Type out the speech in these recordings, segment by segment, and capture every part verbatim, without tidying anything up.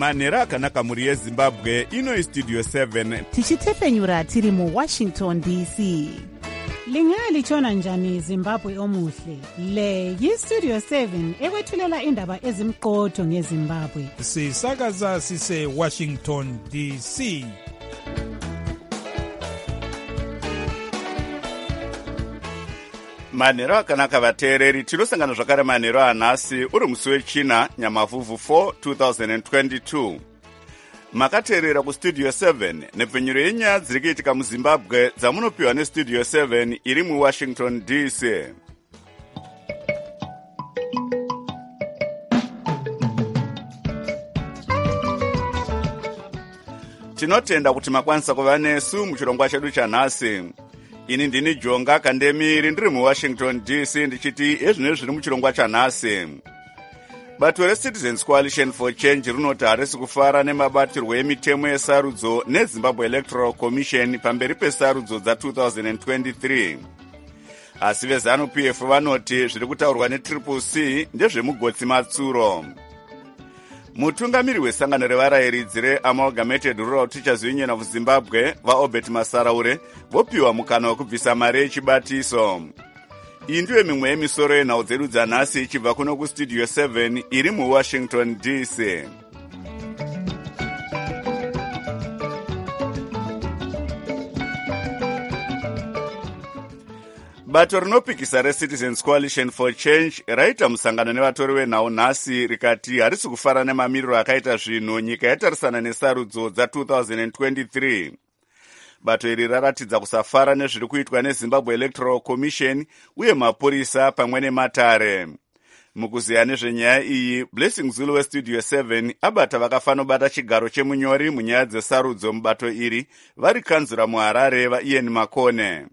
manhero akanaka mhuri yezimbabwe. Ino istudio seven tichitefenyura tiri muwashington D C. Lingalitshona njani Zimbabwe omuhle? Le yistudio seven ekwethulela indaba ezimqotho ngeZimbabwe. Sisakaza sise Washington D C. manhero akanaka vateereri, tinosangana zvakare manhero anhasi uri musi wechina nyamavhuvhu four twenty twenty-two. Makateerera kustudio seven nepfenyuro yenyaya dziri kuitika muzimbabwe dzamunopiwa nestudio seven iri muwashington D C. Tinotenda kuti makwanisa kuva nesu muchirongwa chedu chanhasi. Ini ndini Jonga Kandemiri ndiri muwashington D C ndichiti ezvino zviri muchirongwa chanhasi. Bato reCitizens Coalition for Change rinoti harisi kufara nemabatirwo emitemo yesarudzo neZimbabwe Electoral Commission pamberi pesarudzo dza two thousand twenty-three. Asi vezanu P F vanoti zviri kutaurwa neTriple C ndezvemugotsi matsuro. Mutungamiri wesangano revarayiridzi reAmalgamated Rural Teachers Union of Zimbabwe vaObert Masaraure vopiwa mukana wekubvisa mari yechibatiso. Iyi ndiyo mimwe yemisoro yenhau dzedu dzanhasi ichibva kuno kustudio seven iri muwashington D C. Bato rinopikisa reCitizens Coalition for Change raita musangano nevatori venhau nhasi rikati harisi kufara nemamiriro akaita zvinhu nyika yatarisana nesarudzo dza two thousand twenty-three. Bato iri raratidza kusafara nezviri kuitwa neZimbabwe Electoral Commission uye mapurisa pamwe nematare. Mukuziya nezvenyaya iyi, Blessing Zulu westudio seven abata vakafanobata chigaro chemunyori munyaya dzesarudzo mubato iri vari kanzura muHarare vaIan Makone.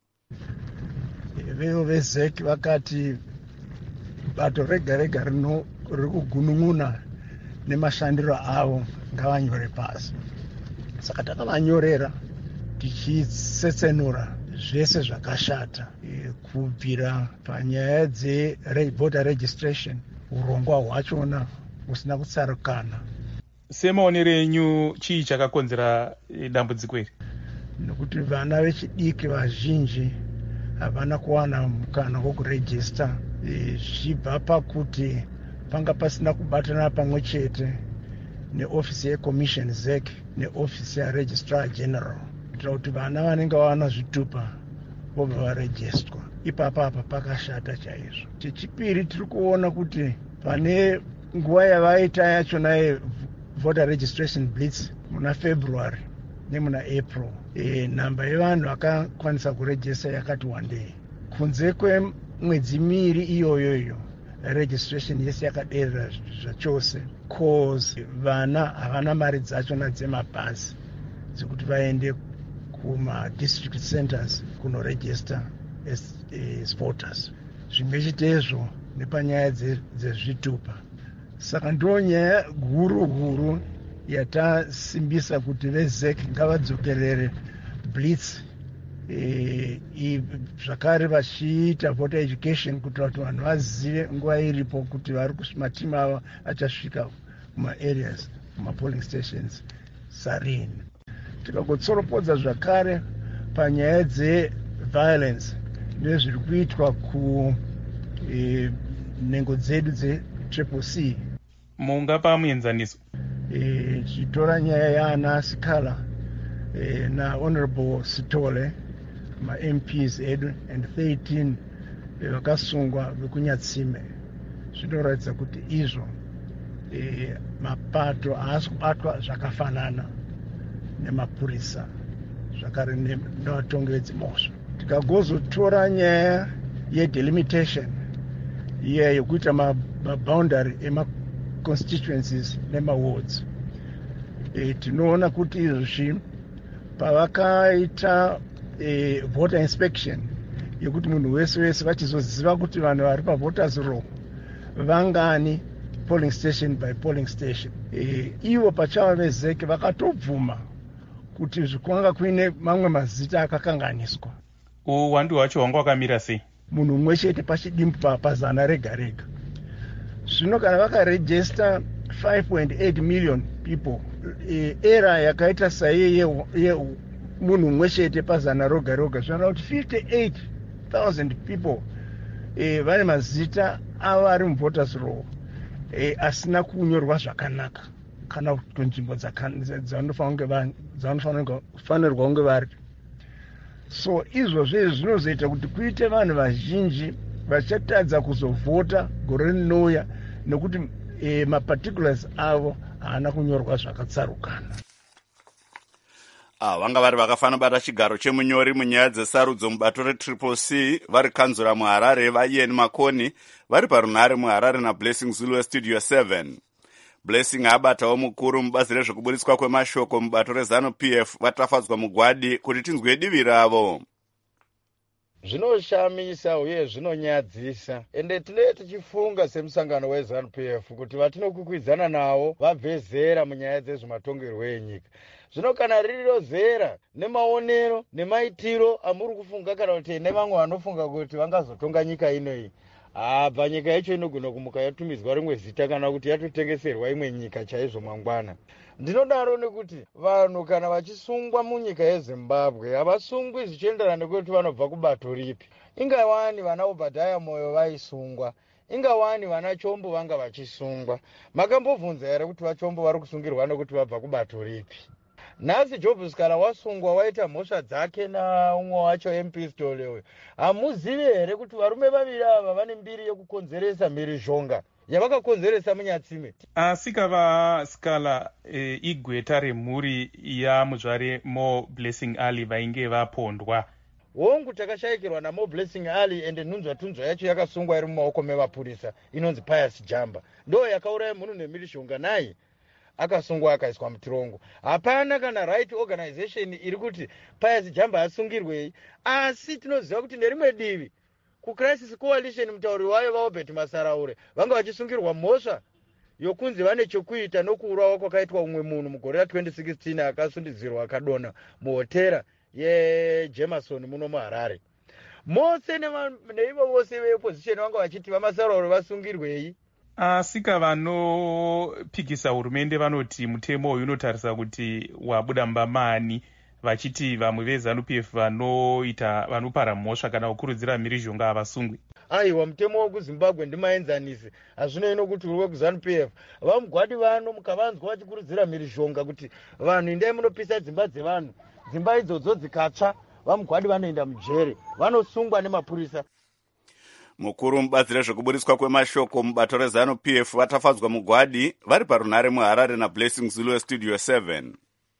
Veo vezeki vakati bato rega rega rino riri kugunun'una nemashandiro avo ngavanyore pasi. Saka takavanyorera tichitsetsenura zvese zvakashata kubvira panyaya dzevoter registration, urongwa hwachona husina kutsarukana. Semaonero enyu chii chakakonzera dambudziko iri? Nokuti vana vechidiki vazhinji havana kuwana mukana wokurejista, zvibva pakuti panga pasina kubatana pamwe chete neofisi yeCommission Z E C neofisi yaRegistrar General kuitira kuti vana vanenge vawana zvitupa vobva varejistwa. Ipapa apa pakashata chaizvo. Chechipiri, tiri kuona kuti pane nguva yavaita yachona yevoter registration blitz muna February nemuna April, e, namba yevanhu vakakwanisa kurejista yakati wandei. Kunze kwemwedzi miviri iyoyoyo registration yese yakaderera zvachose cause vana havana mari dzachona dzemabhazi dzekuti vaende kuma district centers kunoregister as uh, voters. Zvimwe chitezvo nepanyaya dzezvitupa. Saka ndo nyaya huru huru yatasimbisa kuti veZ E C ngavadzokerere blitz, e, zvakare vachiita voter education kuitira kuti vanhu vazive nguva iripo kuti vari matimu ava achasvika kumaareas kumapolling stations sarini. Tikagotsoropodza zvakare panyaya dzeviolence nezviri kuitwa kunhengo e, dzedu dzeTriple C. Mungapa muenzaniso? E, chitora nyaya yaana Sikhala e, na Honorable Sitole ma-M Ps edu and thirteen vakasungwa vekunyatsime. Zvinoratidza kuti izvo e, mapato haasi kubatwa zvakafanana nemapurisa zvakare nevatongi vedzimhosva. Tikagozotora nyaya yedelimitation iya yekuita maboundary emaconstituencies nemawards, e, tinoona kuti izvi pavakaita e, voter inspection yekuti munhu wese wese vachizoziva kuti vanhu vari pavoters roll vangani polling station by polling station, e, ivo pachava veZ E C vakatobvuma kuti zvikwanga kuine mamwe mazita akakanganiswa. Uwandu hwacho hwanga wakamira sei? Munhu umwe chete pachidimbu pazana rega rega. Zvino kana vakarejista five point eight million people. E, era yakaita saiye yemunhu mumwe chete pazana roga roga zvinoda kuti fifty-eight thousand people e, vane mazita avo ari muvoters roll e, asina kunyorwa zvakanaka kana kunzvimbo dzavanofanirwa kunge vari. So izvozvo izvi zvinozoita kuti kuite vanhu vazhinji vachatadza kuzovhota gore rinouya nekuti e, maparticulars avo haana kunyorwa zvakatsarukana. Ah, vanga vari vakafana bata chigaro chemunyori munyaya dzesarudzo mubato retriple C vari kanzura muharare vaian makoni vari parunhare muharare nablessing zulu westudio seven. Blessing abatawo mukuru mubazi rezvekuburitswa kwemashoko mubato rezanu P F vatafadzwa mugwadi kuti tinzwe divi ravo. Zvinoshamisa uye zvinonyadzisa ende tine tichifunga semusangano wezanu P F kuti vatinokwikwidzana nawo vabve zera munyaya dzezvematongerwo enyika. Zvino kana ririyo zera nemaonero nemaitiro amuri kufunga kana kuti nevamwe vanofunga kuti vangazotonga nyika inoyi, abva nyika yacho inogona kumuka yatumidzwa rimwe zita kana kuti yatotengeserwa imwe nyika chaizvo mangwana. Ndinodaro nekuti vanhu kana vachisungwa munyika yeZimbabwe havasungwi zvichienderana nekuti vanobva kubato ripi. Ingawani vana Obadiah Moyo vaisungwa, ingawani vana Chombo vanga vachisungwa. Makambobvunza here kuti vachombo vari kusungirwa nekuti vabva kubato ripi? Nhasi Job Sikala wasungwa waita mhosva dzake na umwe wacho M P Stolewe. Hamuzivi here kuti varume vaviri ava vane mbiri yekukonzeresa mhirizhonga yavakakonzeresa munyatsime? Asika vaSikala e, igweta remhuri yamuzvare Mo Blessing Ali vainge vapondwa. Hongu takashayikirwa naMo Blessing Ali ende nhunzva tunzva yacho yakasungwa iri mumaoko mevapurisa inonzi Pius Jamba. Ndo yakauraya munhu nemhirizhonga naye akasungwa akaiswa mutirongo. Hapana kana right organization iri kuti Pius Jamba asungirwei, asi tinoziva kuti nerimwe divi kuCrisis Coalition mutauri wayo vaObert Masaraure vanga vachisungirwa mhosva yokunzi vane chokuita nokuurawa kwakaitwa umwe munhu mugore ra twenty sixteen akasundidzirwa akadona muhotera yeJemerson muno muHarare. Mose neivo vose veopposition vanga vachiti vaMasaraure vasungirwei. Asika vanopikisa hurumende vanoti mutemo uyu unotarisa kuti wabuda mbamani, vachiti vamwe vezanu P F vanoita vanopara mhosva kana kukurudzira mhirizhonga havasungwi. Aiwa, mutemo wekuZimbabwe ndimaenzanisi. Hazvinoino kuti uri wekuzanu P F vamugwadi vano mukavanzwa vachikurudzira mhirizhonga kuti vanhu endai munopisa dzimba dzevanhu, dzimba idzodzo dzikatsva vamugwadi vanoenda mujere, vanosungwa nemapurisa. Mukuru mubazi rezvekuburitswa kwemashoko mubato rezanu P F vatafadzwa mugwadi vari parunhare muHarare naBlessing Zulu westudio seven.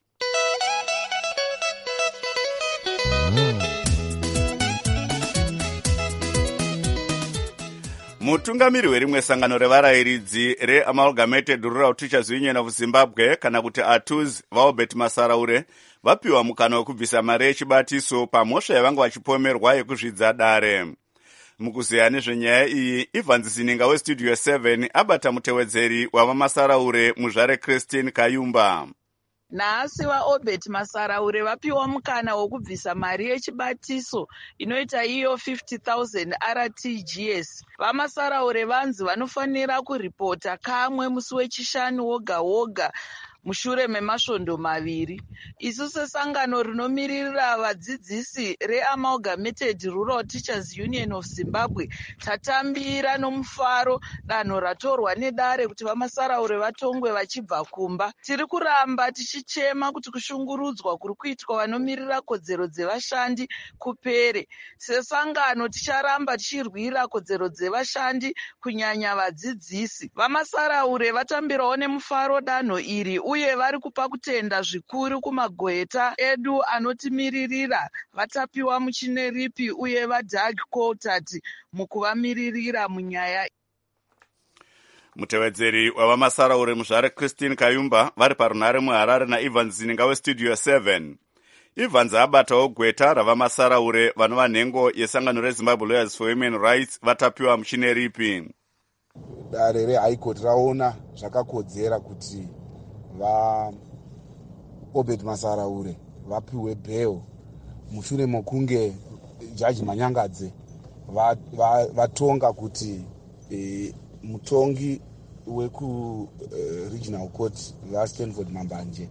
Mutungamiri werimwe sangano revarayiridzi reAmalgamated Rural Teachers Union of Zimbabwe kana kuti A T U Z vaObert Masaraure vapiwa mukana wekubvisa mari yechibatiso pamhosva yavanga vachipomerwa yekuzvidza dare. Mukuzeya nezvenyaya iyi, Evans Zininga westudio seven abata mutewedzeri wavaMasaraure muzvare Christine Kayumba. Nhasi vaObert Masaraure vapiwa mukana wokubvisa mari yechibatiso inoita iyo fifty thousand R T G S. VaMasaraure vanzi vanofanira kuripota kamwe musi wechishanu woga woga mushure memasvondo maviri. Isu sesangano rinomiririra vadzidzisi reAmalgamated Rural Teachers Union of Zimbabwe tatambira nomufaro danho ratorwa nedare kuti vaMasaraure vatongwe vachibva kumba. Tiri kuramba tichichema kuti kushungurudzwa kuri kuitwa vanomirira kodzero dzevashandi kupere. Sesangano ticharamba tichirwira kodzero dzevashandi kunyanya vadzidzisi. VaMasaraure vatambirawo nemufaro danho iri uye vari kupa kutenda zvikuru kumagoeta edu anotimiririra vatapiwa muchineripi uye vaDoug Coulthard mukuvamiririra munyaya. Mutewedzeri wavaMasaraure muzvare Christine Kayumba vari parunhare muHarare naEvans Zininga westudio seven. Evans abatawo gweta ravaMasaraure vanova nhengo yesangano reZimbabwe Lawyers for Human Rights vatapiwa muchineripi. Dare reHigh Court raona zvakakodzera kuti va Obert Masaraure vapiwe bail mushure mokunge Judge Manyangadze vatonga kuti e, mutongi wekuregional uh, court vastanford mambanje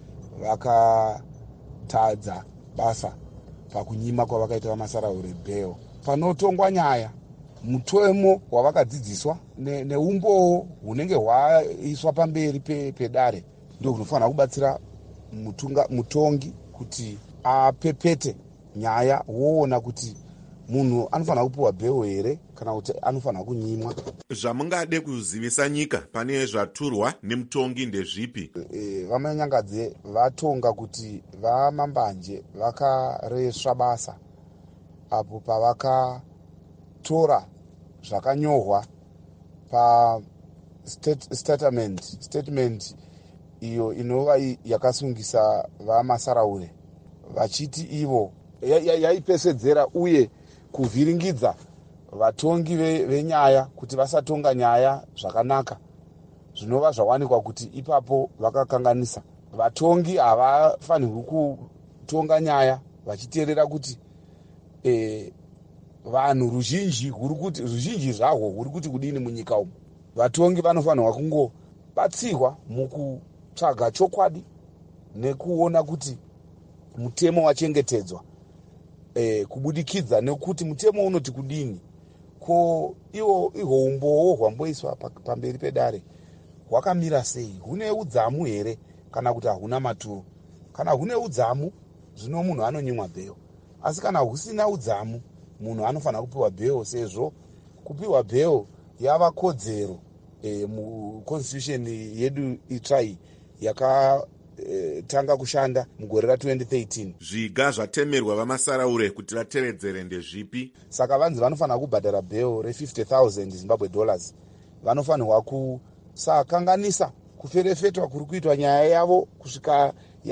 vakatadza basa pakunyima kwavakaita vamasaraure bail. Panotongwa nyaya, mutemo wavakadzidziswa neumbowo hunenge hwaiswa pamberi pedare ndio hunofanira kubatsira mutongi kuti apepete nyaya woona kuti munhu anofanira kupiwa bheo here kana kuti anofanira kunyimwa. Zvamungade kuzivisa nyika pane zvaturwa nemutongi ndezvipi? E, vamanyangadze vatonga kuti vamambanje vakaresva basa apo pavakatora zvakanyorwa pa state, statement, statement iyo inova yakasungisa vamasaraure vachiti ivo yaipesedzera ya, ya uye kuvhiringidza vatongi venyaya ve kuti vasatonga nyaya zvakanaka zvinova zvawanikwa kuti ipapo vakakanganisa. Vatongi havafanirwi kutonga nyaya vachiteerera kuti e, vanhu ruzhinji kuti ruzhinji zvahwo huri kuti kudini munyika umu. Vatongi vanofanirwa kungobatsirwa mukutsvaga chokwadi nekuona kuti mutemo wachengetedzwa e, kubudikidza nekuti mutemo unoti kudini, ko iwo ihombowo hwamboiswa pamberi pedare hwakamira sei, hune udzamu here kana kuti hahuna maturo. Kana hune udzamu zvino munhu anonyimwa bheo, asi kana husina udzamu munhu anofanira kupiwa bheo, sezvo kupiwa bheo yava kodzero e, muconstitution yedu itsva iyi yaka E, tanga kushanda mugore ra twenty thirteen. Zviga zvatemerwa vamasaraure kuti vatevedzere ndezvipi? Saka vanzi vanofanira kubhadhara bheo re fifty thousand Zimbabwe dollars. Vanofanirwa kusakanganisa kuferefetwa kuri kuitwa nyaya yavo kusvika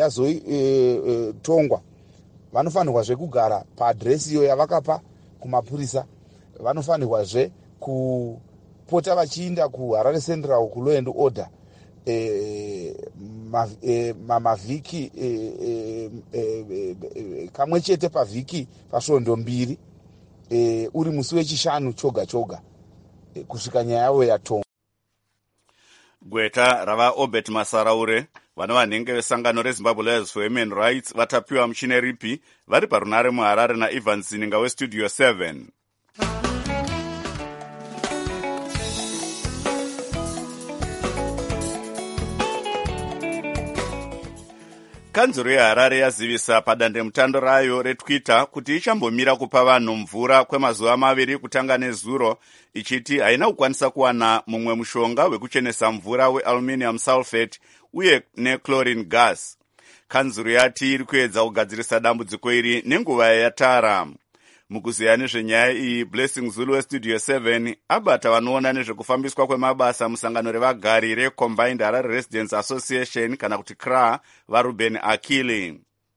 yazotongwa. E, e, vanofanirwazve kugara paadresi iyo yavakapa kumapurisa. Vanofanirwazve kupota vachiinda kuHarare Central kuLaw and Order E, ma, e, mamavhiki e, e, e, e, kamwe chete pavhiki pasvondo mbiri e, uri musi wechishanu choga choga e, kusvika nyaya yavo yatonga. Gweta rava Obert Masaraure vana vanhenge vesangano reZimbabwe Lawyers for Human Rights vatapiwa muchine ripi vari parunare muHarare naIvan Zininga weStudio seven. Kanzuro yeHarare yazivisa padandemutando rayo retwitter kuti ichambomira kupa vanhu mvura kwemazuva maviri kutanga nezuro, ichiti haina kukwanisa kuwana mumwe mushonga wekuchenesa mvura wealuminium sulfate uye nechlorine gas. Kanzuro yati iri kuedza kugadzirisa dambudziko iri nenguva yatara. Mukuziya nezvenyaya iyi, Blessing Zulu weStudio seven abata vanoona nezvekufambiswa kwemabasa musangano revagari reCombined Harare Residents Association kana kuti C R A vaRuben Akili.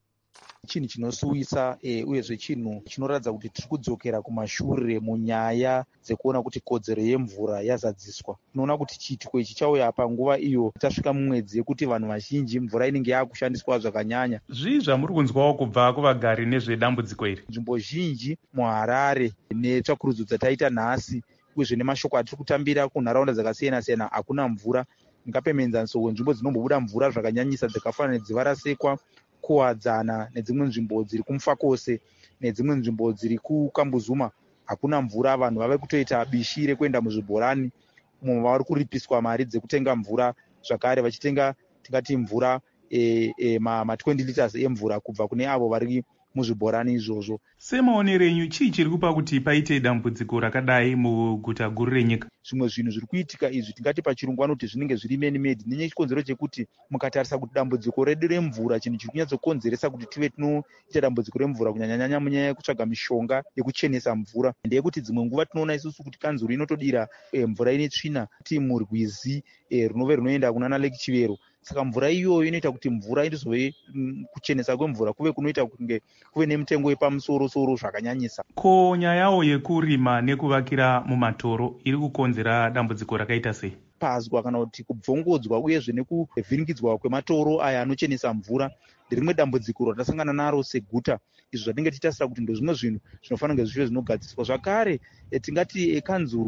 Chinhu chinosuwisa e, uyezve chinhu chinoratidza kuti tiri kudzokera kumashure munyaya dzekuona kuti kodzero yemvura yazadziswa. Tinoona kuti chiitiko ichi chauya panguva iyo tasvika mumwedzi yekuti vanhu vazhinji mvura inenge yakushandiswa zvakanyanya. Zvii zvamuri kunzwawo kubva kuvagari nezvedambudziko iri? Nzvimbo zhinji muHarare netsvakurudzo dzataita nhasi uyezve nemashoko atiri kutambira kunharaunda dzakasiyana siyana hakuna mvura. Ngapemenzaniso nzvimbo dzinombobuda mvura zvakanyanyisa dzakafanana nedzivarasekwa, kuwadzana nedzimwe nzvimbo dziri kumufakose nedzimwe nzvimbo dziri kukambuzuma hakuna mvura. Vanhu vave kutoita bishi rekuenda muzvibhorani, mumwe vari kuripiswa mari dzekutenga mvura, zvakare vachitenga tingati mvura e, e, ma twenty liters emvura kubva kune avo vari muzvibhorani izvozvo. Semaonero enyu chii chiri kupa kuti paite dambudziko rakadai muguta guru renyika? Zvimwe zvinhu zviri kuitika izvi tingati pachirungu vanoti zvinenge zviri man made, nenye chikonzero chekuti mukatarisa kuti dambudziko redu remvura, chinhu chiri kunyatsokonzeresa kuti tive tinoita dambudziko remvura kunyanyanyanya munyaya yekutsvaga mishonga yekuchenesa mvura, ndeyekuti dzimwe nguva tinoona isusu kuti kanzuro inotodira e, mvura ine tsvina kuti murwizi e, runove runoenda kunana Lake Chivero. Saka mvura iyoyo inoita kuti mvura indizove kuchenesa kwemvura kuve kunoita kunge kuve nemitengo yepamusoro soro zvakanyanyisa. Ko nyayawo yekurima nekuvakira mumatoro iri kukonzera dambudziko rakaita sei? Pazwa kana kuti kubvongodzwa uyezve nekuvhiringidzwa kwematoro aya anochenesa mvura nderimwe dambudziko ratasangana naro seguta. Izvo zvatinenge tichitasira kuti ndozvimwe zvinhu zvinofanira kunge zvive zvinogadziswa. Zvakare tingati kanzuro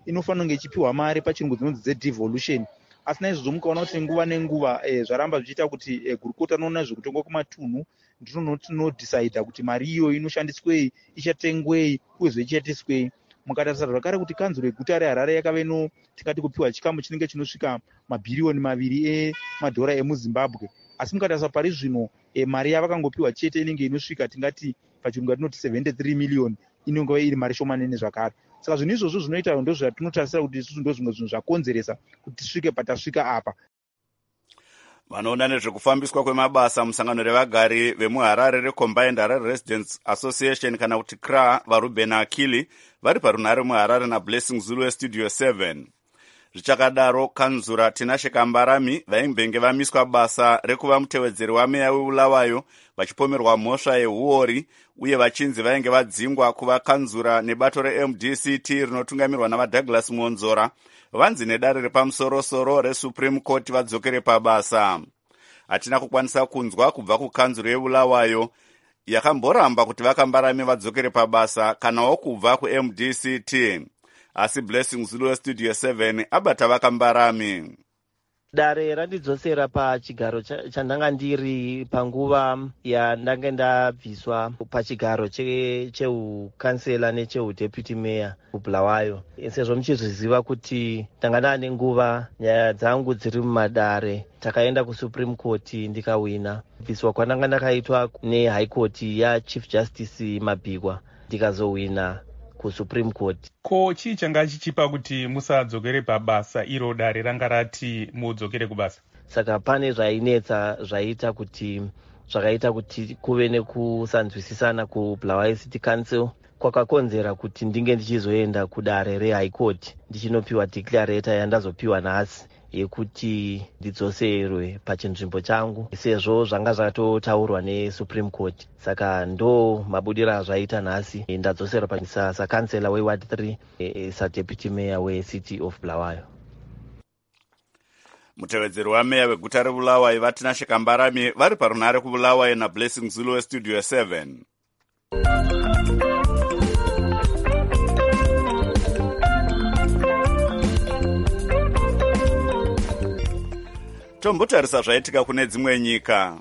inofanira kunge ichipiwa mari pachirungu dzinonzi dzedevolution. Asi naizvozvo mukaona kuti nguva nenguva eh, zvaramba zvichiita kuti eh, gurukota anoona zvekutonga kumatunhu ndinodhisaidha kuti mari iyo inoshandiswei, ichatengwei uyezve ichatiswei. Mukatarisa zvakare kuti kanzuro yeguta reHarare yakave no tikati kupiwa chikamu chinenge chinosvika mabhiriyoni maviri emadhora emuZimbabwe, asi mukatarisa pari zvino e, mari yavakangopiwa chete inenge inosvika tingati pachirungu atinoti seventy-three million inenge iri mari shomanene zvakare. Saka zvinhu izvozvo zvinoita ndo zvatinotarisira kuti isusu ndo zvimwe zvinhu zvakonzeresa kuti tisvike patasvika apa. Vanoona nezvekufambiswa kwemabasa musangano revagari vemuHarare reCombined Harare Residents Association kana kuti C R A vaRuben Akili vari parunhare muHarare naBlessing Zulu eStudio seven. Zvichakadaro, kanzura Tinashe Kambarami vaimbenge vamiswa basa rekuva mutevedzeri wameya weBulawayo vachipomerwa mhosva yehuori uye vachinzi vainge vadzingwa kuva kanzura nebato reM D C T rinotungamirwa navaDouglas Monzora vanzi nedare repamusorosoro reSupreme Court vadzokere pabasa. Hatina kukwanisa kunzwa kubva kukanzuro yeBulawayo yakamboramba kuti vakambarame vadzokere pabasa kanawo kubva kuM D C T. Asi Blessing Zulu Studio seven abata vakambarami. Dare randidzosera pachigaro chandanga ndiri panguva yandanga ndabviswa pachigaro cheukansela necheudeputty mayor kuBulawayo. Sezvo muchizviziva kuti ndanga ndane nguva nyaya dzangu dziri mumadare, takaenda kuSupreme Court ndikawina. Kubviswa kwandanga ndakaitwa neHigh Court yaChief Justice Mabhikwa ndikazowina kuSupreme Court. Ko chii changa chichipa kuti musadzokere pabasa iro dare ranga rati mudzokere kubasa? Saka pane zvainetsa zvaita kuti zvakaita kuti kuve nekusanzwisisana kuBulawayo City Council kwakakonzera kuti ndinge ndichizoenda kudare reHigh Court ndichinopiwa declarator yandazopiwa nhasi yekuti ndidzoserwe pachinzvimbo changu sezvo zvanga zvatotaurwa neSupreme Court. Saka ndo mabudiro azvaita nhasi ndadzoserwa pachisa sakansela weWard three saDeputy Mayor weCity of Bulawayo. Mutevedzeri wameya weguta reBulawayo vaTinashe Kambarami vari parunhare kuBulawayo naBlessing Zulu Studio seven. Tombotarisa zvaitika kune dzimwe nyika.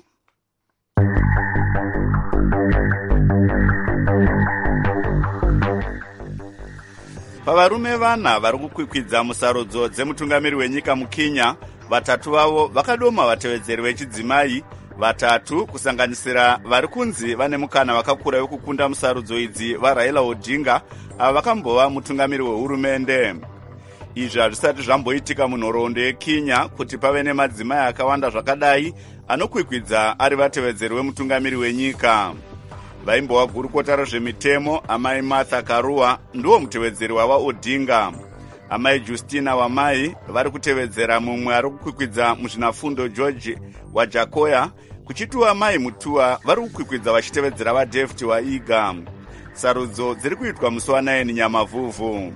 Pavarume vana vari kukwikwidza musarudzo dzemutungamiri wenyika muKenya, vatatu vavo vakadoma vatevedzeri vechidzimai vatatu kusanganisira vari kunzi vane mukana wakakura wekukunda musarudzo idzi vaRaila Odinga ava vakambova mutungamiri wehurumende. Izvi hazvisati zvamboitika munhoroondo yeKenya kuti pave nemadzimai akawanda zvakadai anokwikwidza ari vatevedzeri wemutungamiri wenyika. Vaimbova gurukota rezvemitemo amai Martha Karua ndiwo mutevedzeri wava Odinga. Amai Justina Wamai vari kutevedzera mumwe ari kukwikwidza muzvinafundo George Wajakoya, kuchitiwa amai Mutua vari kukwikwidza vachitevedzera vaDavid Waiga. Sarudzo dziri kuitwa musi wanayeni Nyamavhuvhu.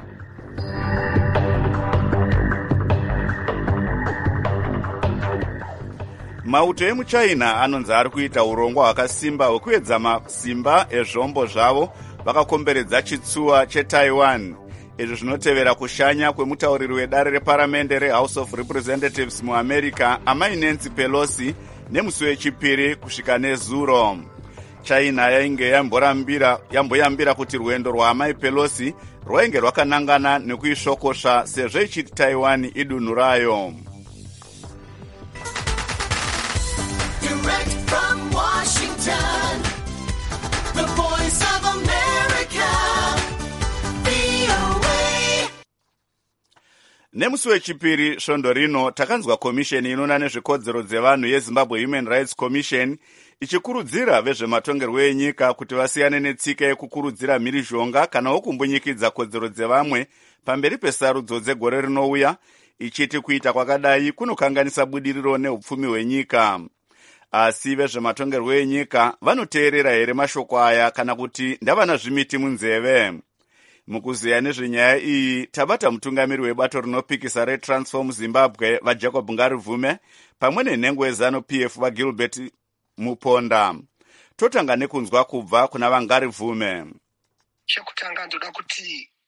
Mauto emuChina anonzi ari kuita urongwa hwakasimba hwekuedza masimba ezvombo zvavo vakakomberedza chitsuwa cheTaiwan. Izvi zvinotevera kushanya kwemutauriri wedare reparamende reHouse of Representatives muAmerica amai Nancy Pelosi nemusi wechipiri kusvika nezuro. China yainge yamborambira yamboyambira kuti rwendo rwaamai Pelosi rwainge rwakanangana nekuishokosva sezvo ichiti Taiwan idunhu rayo. Direct from Washington, the voice of America, V O A. Nemusi wechipiri svondo rino takanzwa komisheni inoona nezvekodzero dzevanhu yeZimbabwe Human Rights Commission ichikurudzira vezvematongerwo enyika kuti vasiyane netsika yekukurudzira mhirizhonga kana wokumbunyikidza kodzero dzevamwe pamberi pesarudzo dzegore rinouya, ichiti kuita kwakadai kunokanganisa budiriro neupfumi hwenyika. Asi vezvematongerwo enyika vanoteerera here mashoko aya kana kuti ndavana zvimiti munzeve? Mukuziya nezvenyaya iyi tabata mutungamiri webato rinopikisa reTransform Zimbabwe vaJacob Ngarivume pamwe nenhengo yeZanu-P F vaGilbert Muponda. Totanga nekunzwa kubva kuna vaNgarivume. Chekutanga ndoda kuti on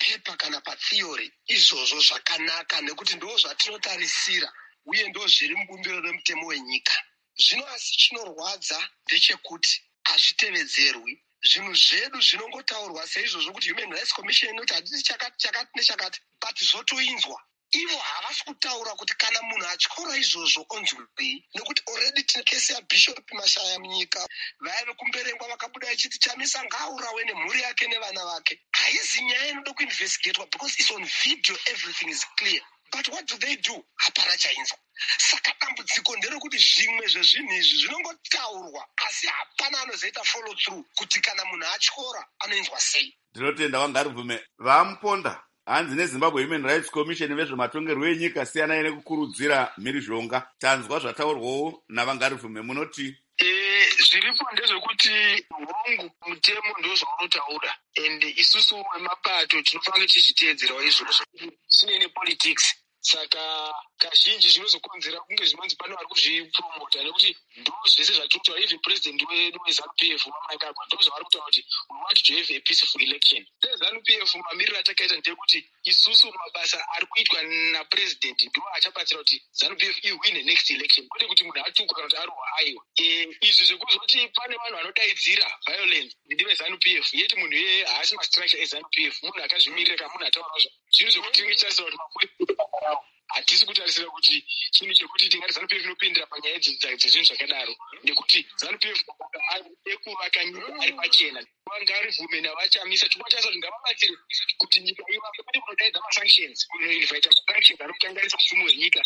papepa kana patheory izvozvo zvakanaka nekuti ndo zvatinotarisira uye ndo zviri mubumbiro remutemo wenyika. Zvino asi chinorwadza ndechekuti hazvitevedzerwi. Zvinhu zvedu zvinongotaurwa seizvozvo kuti Human Rights Commission inoti hadisi chakati chakati nechakati, but zvotoinzwa. Ivo havasi kutaura kuti kana munhu atyora izvozvo onzwei, nekuti already tine kesi yaBishop Mashaya munyika, vaive kumberengwa vakabuda ichiti Chamisa ngaaurawe nemhuri yake nevana vake. Haizi nyaya inoda kuinvestigatwa because it's on video, everything is clear. But what do they do? Hapana chainzwa. Saka dambudziko nderekuti zvimwe zvezvinhu izvi zvinongotaurwa asi hapana anozoita follow through kuti kana munhu atyora anoinzwa sei. Ndinotenda Wangaribvume. Vamuponda hanzi neZimbabwe Human Rights Commission vezvematongerwo enyika siyanai nekukurudzira mhirizhonga. Tanzwa zvataurwawo naVangaribvume, munoti? Eh, zviripo ndezvekuti hongu mutemo ndozvaunotaura ende isusu wemapato tinofanira tichiteedzerawo izvozvo sine nepolitics. Saka kazhinji zvinozokonzera kunge zvinonzi pano vari kuzvipromota nekuti ndo zvese zvatinotaura. Even president wedu weZANU-P F Mnangagwa ndo zvavari kutaura kuti we want to have a peaceful election. SeZANU-P F mamiriro atakaita ndekuti isusu mabasa ari kuitwa napresident ndo achabatsira kuti ZANU-P F iwin the next election, kwete kuti munhu atukwa kana kuti arohwa aiwa. Izvi zvekuzoti pane vanhu vanodaidzira violence ndive ZANU-P F yeti munhu iyeye haasi mastructure eZANU-P F, munhu akazvimirira kana munhu ataurawo zvinhu zvekutingichasira kuti mapoi hatisi kutarisira kuti chinhu chekuti tingati ZANU-P F inopindira panyaya dzezvinhu zvakadaro, nekuti ZANU-P F ekuvaka nyika ari pachena. Wangaribvume navaChamisa tinotarisa kuti ngavabatsire kuti nyika ivake, kwete kunodaidza masanctions, kunoinvita masanctions anokangarisa upfumi hwenyika.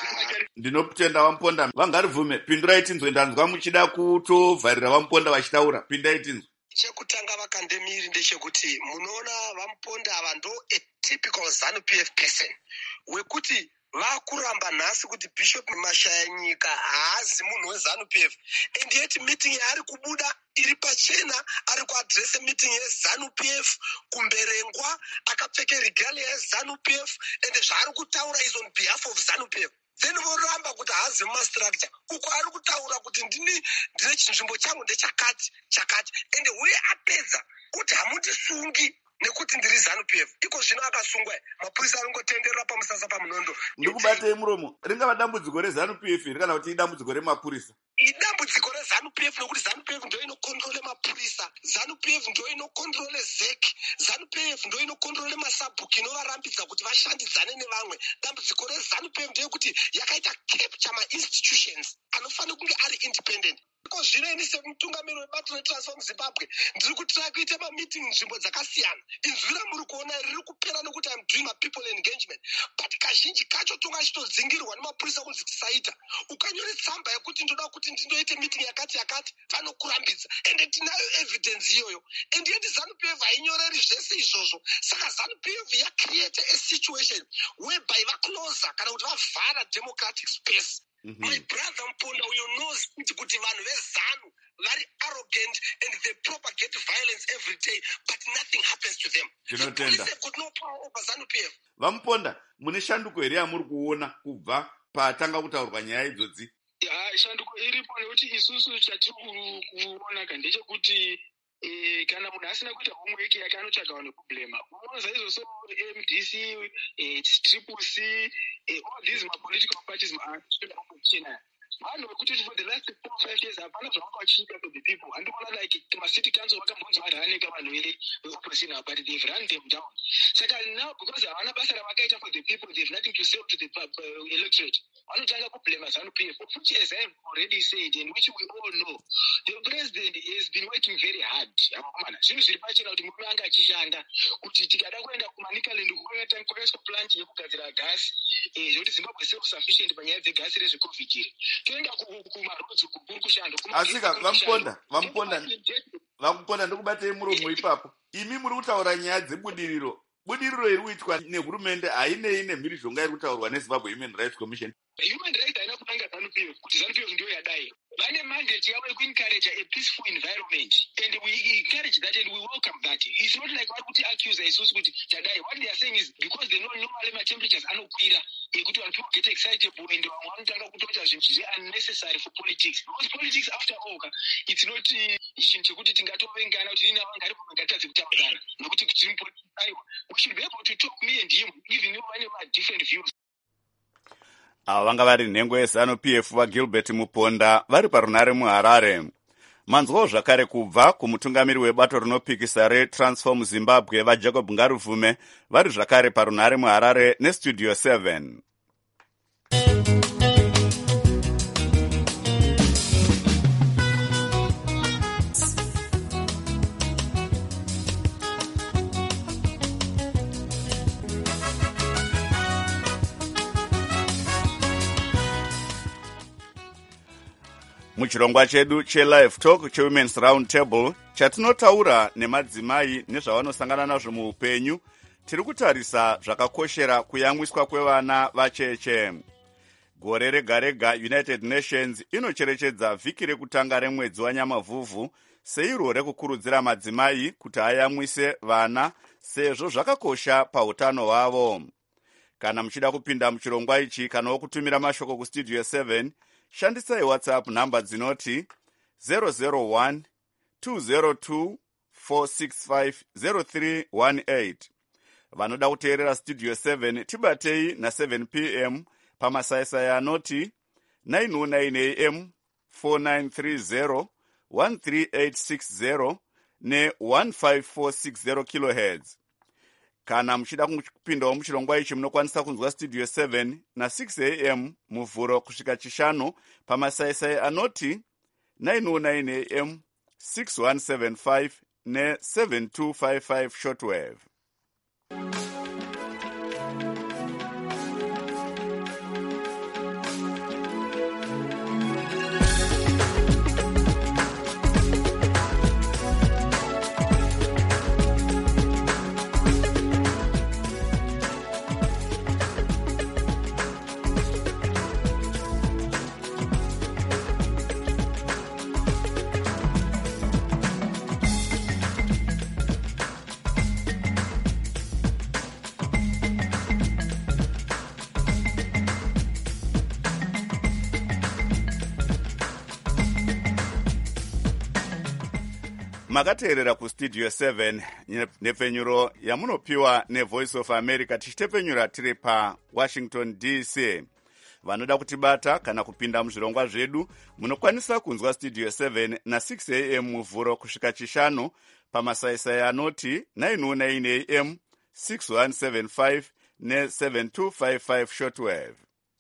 Ndinotenda Wamuponda. Wangaribvume, pindurai tinzwe, ndanzwa muchida kutovharira Wamuponda vachitaura. Pindai tinzwe. Chekutanga vakandemiri ndechekuti munoona Vamuponda ava ndo a typical ZANU-P F person wekuti vakuramba nhasi kuti Bishop Mashaya nyika haazi munhu weZANU-P F, and yet meeting yaari kubuda iri pachena, ari kuadrese meeting yeZANU-P F kumberengwa, akapfeke regalia yeZANU-P F, and zvaari kutaura is on behalf of ZANU-P F. Then voramba kuti haazi mumastructure uko ari kutaura kuti ndini ndine chinzvimbo changu ndechakati chakati, and uye apedza kuti hamundisungi nekuti ndiri ZANU-P F. Iko zvino akasungwa mapurisa aringotenderera pamusasa pamunondo. Ndikubatei muromo, ringava dambudziko reZANU-P F iri kana kuti idambudziko remapurisa? Idambudziko reZANU-P F nekuti ZANU-P F ndo inokontrole mapurisa, ZANU-P F ndo inokontrole Z E C, ZANU-P F ndo inokontrole masabhuki inovarambidza kuti vashandidzane nevamwe. Dambudziko reZANU-P F ndeyekuti yakaita capture ma-institutions anofanira kunge ari independent. Iko zvino ini semutungamiri webato reTransform Zimbabwe ndiri kutira kuita mameeting nzvimbo dzakasiyana. Inzwi ramuri kuona riri kupera nekuti I'm doing my people engagement, but kazhinji kacho tonga chitodzingirwa nemapurisa kunzi tisaita. Ukanyore tsamba yekuti ndoda kuti ndinoite meeting yakati yakati vanokurambidza, ende tinayo evidence iyoyo, and yet ZANU-P F hainyoreri zvese izvozvo. Saka ZANU-P F yacreate a situation whereby vacloser kana kuti vavhara democratic space. Mm-hmm. My brother Mponda uyo knows kuti vanhu veZANU very arrogant and they propagate violence every day, but nothing happens to them. The police have got no power over ZANU-P F. Vamuponda, mune shanduko here yamuri kuona kubva patanga kutaurwa nyaya idzodzi? Ya, shanduko iripo nekuti isusu chatiri kuona ndechekuti Eh, kana munhu asina kuita homework yake anotsvaga nekublema. Unoona saizvozvo M D C, eh, Triple C, eh, all these ma-political parties ma-chena. Vanhu vekuti for the last four five years hapana zvavanga vachiita to the people. Handikuona like ma-city council vakambonzi varaneka vanhu ve-opposition, but they've run them down. Saka now because havana basa ravakaita for the people, they've nothing to say to the uh, electorate. Vanotanga kublema ZANU-P F, which as I have already said and which we all know, the president has been working very hard. Zvinhu zviri pachena kuti murume anga achishanda kuti tikada kuenda kumanikaland kwakaiswa plant yekugadzira gasi zvekuti Zimbabwe self sufficient panyaya dzegasi rezvecovid iri, toenda kumarodzi kukuru kushanda. Asika Vamuponda, Vamuponda, Vamuponda ndikubatei muromo ipapo. Imi muri kutaura nyaya dzebudiriro. Budiriro iri kuitwa nehurumende hainei nemhirizhonga iri kutaurwa neZimbabwe Human Rights Commission. Human rights haina kunanga ZANU-P F kuti ZANU-P F ndiyo yadai. Vane mandate yavo yekuencourage a peaceful environment, and we encourage that and we welcome that. It's not like what kuti accuse isusu kuti tadai. What they are saying is because they know normally my temperatures anokwira ekuti vanhu people get excitable and vamwe vanotanga kutoita zvinhu zviri unnecessary for politics. Because politics after all it's not chinhu chekuti tingatovengana kuti nini avanga ari kungatadze kutaurana nokuti kuti aiwa we should be able to talk me and him even if vane ma different views. Ava vanga vari nhengo yeZANU-P F vaGilbert Muponda vari parunare muHarare. Manzwawo zvakare kubva kumutungamiri webato rinopikisa reTransform Zimbabwe vaJacob Ngaruvume vari zvakare parunare muHarare neStudio seven. Muchirongwa chedu cheLive Talk cheWomen's Round Table chatinotaura nemadzimai nezvavanosangana nazvo muupenyu, tiri kutarisa zvakakoshera kuyamwiswa kwevana vacheche. Gore rega rega United Nations inocherechedza vhiki rekutanga remwedzi waNyamavhuvhu seiro rekukurudzira madzimai kuti ayamwise vana sezvo zvakakosha pautano hwavo. Kana muchida kupinda muchirongwa ichi kana wokutumira mashoko kuStudio seven, shandisai WhatsApp namba dzinoti zero zero one two zero two four six five zero three one eight. Vanoda kuteerera Studio seven tibatei na seven p m pamasaisai anoti nine oh nine a m four nine three zero one three eight six zero ne one five four six zero kilohertz. Kana muchida kupindawo muchirongwa ichi munokwanisa kunzwa Studio seven na six a m muvhuro kusvika chishanu pamasaisai anoti nine oh nine a m six one seven five ne seven two five five shortwave. Makateerera kuStudio seven nepfenyuro yamunopiwa neVoice of America tichitepfenyura tiri paWashington D C. Vanoda kutibata kana kupinda muzvirongwa zvedu munokwanisa kunzwa Studio seven na six a m muvhuro kusvika chishanu pamasaisai anoti nine oh nine a m six one seven five ne seven two five five shortwave.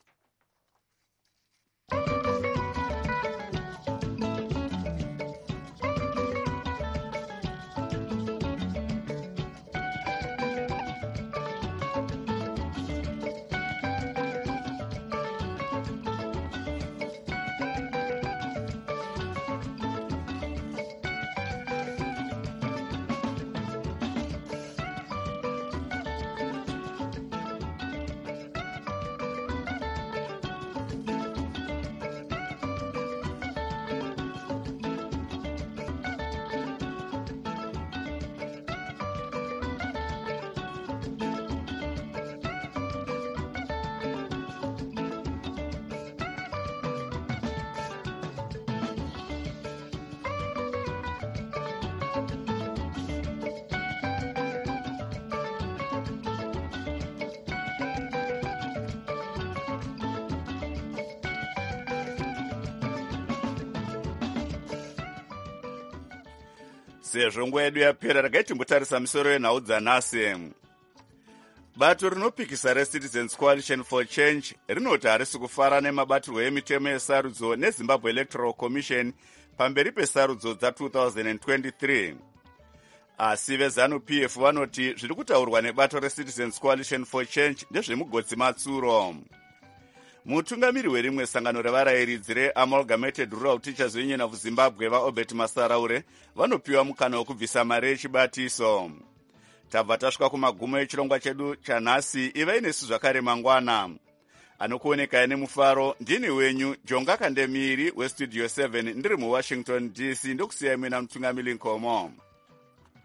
Sezvo nguva yedu yapera, regai timbotarisa misoro yenhau dzanhasi. Bato rinopikisa reCitizens Coalition for Change rinoti harisi kufara nemabatirwo emitemo yesarudzo neZimbabwe Electoral Commission pamberi pesarudzo dza twenty twenty-three. Asi veZANU-P F vanoti zviri kutaurwa nebato reCitizens Coalition for Change ndezvemugodzi matsuro. Mutungamiri werimwe sangano revarayiridzi reAmalgamated Rural Teachers Union of Zimbabwe vaObert Masaraure vanopiwa mukana wokubvisa mari yechibatiso. Tabva tasvika kumagumo echirongwa chedu chanhasi. Ivai nesu zvakare mangwana. Anokuonekai nemufaro ndini wenyu Jonga Kandemiri weStudio seven ndiri muWashington D C ndokusiyai mwena mutungamiri Nkomo.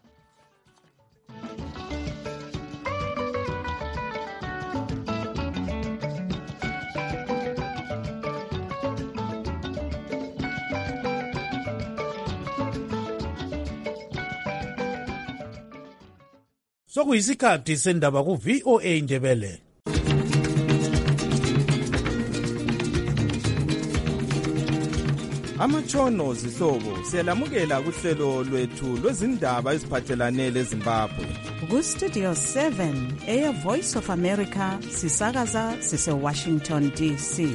sokuyisikhathi sendaba ku-V O A Ndebele. Amatshono zihlobo siyalamukela kuhlelo lwethu lwezindaba eziphathelane leZimbabwe. Ku-Studio seven, Air Voice of America, sisakaza sise-Washington D C.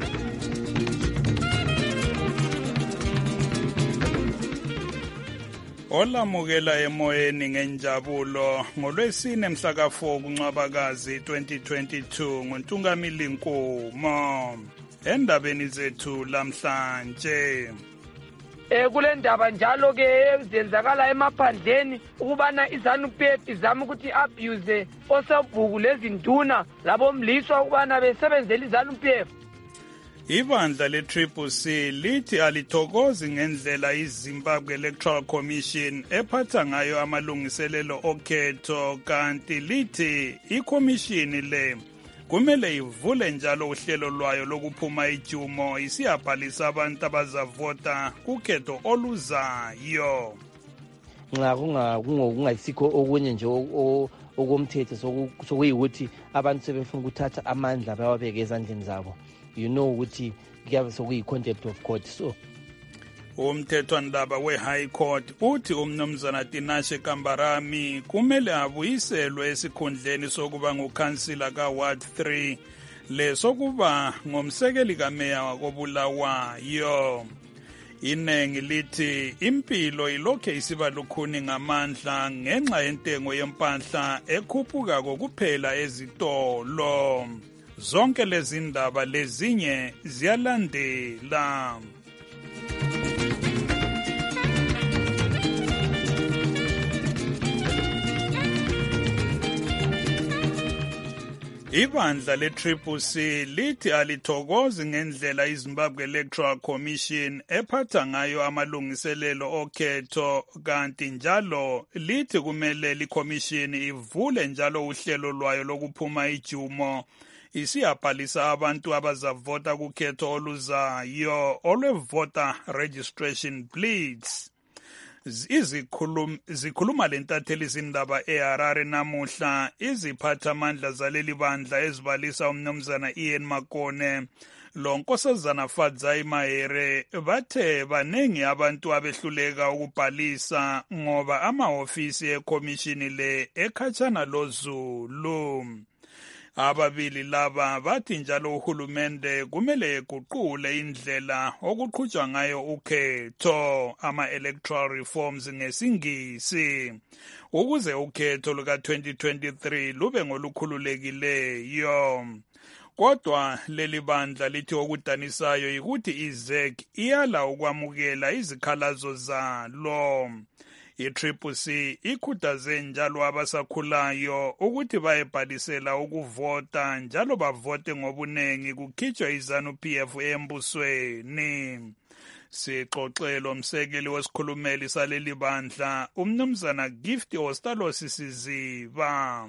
Olamukela emoyeni ngenjabulo ngolwesine mhla ka four kuNcwabakazi twenty twenty-two nguNtungamili Nkomo. Endabeni zethu lamhlanje Eh kule ndaba njalo ke ezenzakala emaphandleni ukubana iZANU-P F izama ukuthi abuse osebhuku lezinduna labomliswa ukubana besebenzele iZANU-P F. Ibandla le-Triple C lithi alithokozi ngendlela iZimbabwe Electoral Commission ephatha ngayo amalungiselelo okhetho, kanti lithi ikhomishini le kumele ivule njalo uhlelo lwayo lokuphuma ijumo isiyabhalisa abantu abazavota kukhetho oluzayo. Nxa kungayisikho okunye nje okomthetho sokuyikuthi abantu sebefuna ukuthatha amandla bawabeke ezandleni zabo. You know ukuthi kuyabe sokuyi-contempt of court. So umthethwandaba we-High Court uthi umnumzana Tinashe Kambarami kumele abuyiselwe esikhundleni sokuba ngukhansila ka-Ward three lesokuba ngomsekeli kameya wakobulawayo. Inengi lithi impilo ilokhe isiba lukhuni ngamandla ngenxa yentengo yempahla ekhuphuka kokuphela ezitolo. Zonke lezi ndaba lezinye ziyalandela. Ibandla le-Triple C lithi alithokozi ngendlela iZimbabwe Electoral Commission ephatha ngayo amalungiselelo okhetho, kanti njalo lithi kumele likhomishini ivule njalo uhlelo lwayo lokuphuma ijumo isiyabhalisa abantu abazavota kukhetho oluzayo olwe-Voter Registration Blitz. Izikhuluma zikhuluma lentatheli izindaba eHarare namuhla iziphathamandla zaleli bandla ezibalisa umnumzana Ian Makone lonkosazana Fadzai Mahere bathe banengi abantu abehluleka ukubhalisa ngoba amahofisi ekhomishini le ekhatshana loZulu. Ababili laba bathi njalo uhulumende kumele eguqule indlela okuqhutshwa ngayo ukhetho, ama-electoral reforms ngesingisi, ukuze ukhetho luka twenty twenty-three lube ngolukhululekileyo. Kodwa leli bandla lithi okudanisayo yikuthi iZ E C iyala ukwamukela izikhalazo zalo. I-Triple C ikhuthaze njalo abasakhulayo ukuthi bayebhalisela ukuvota njalo bavote ngobunengi kukhitshwa iZANU-P F embusweni. Sixoxelo umsekeli wesikhulumeli saleli bandla umnumzana Gift Ostalosi Siziba.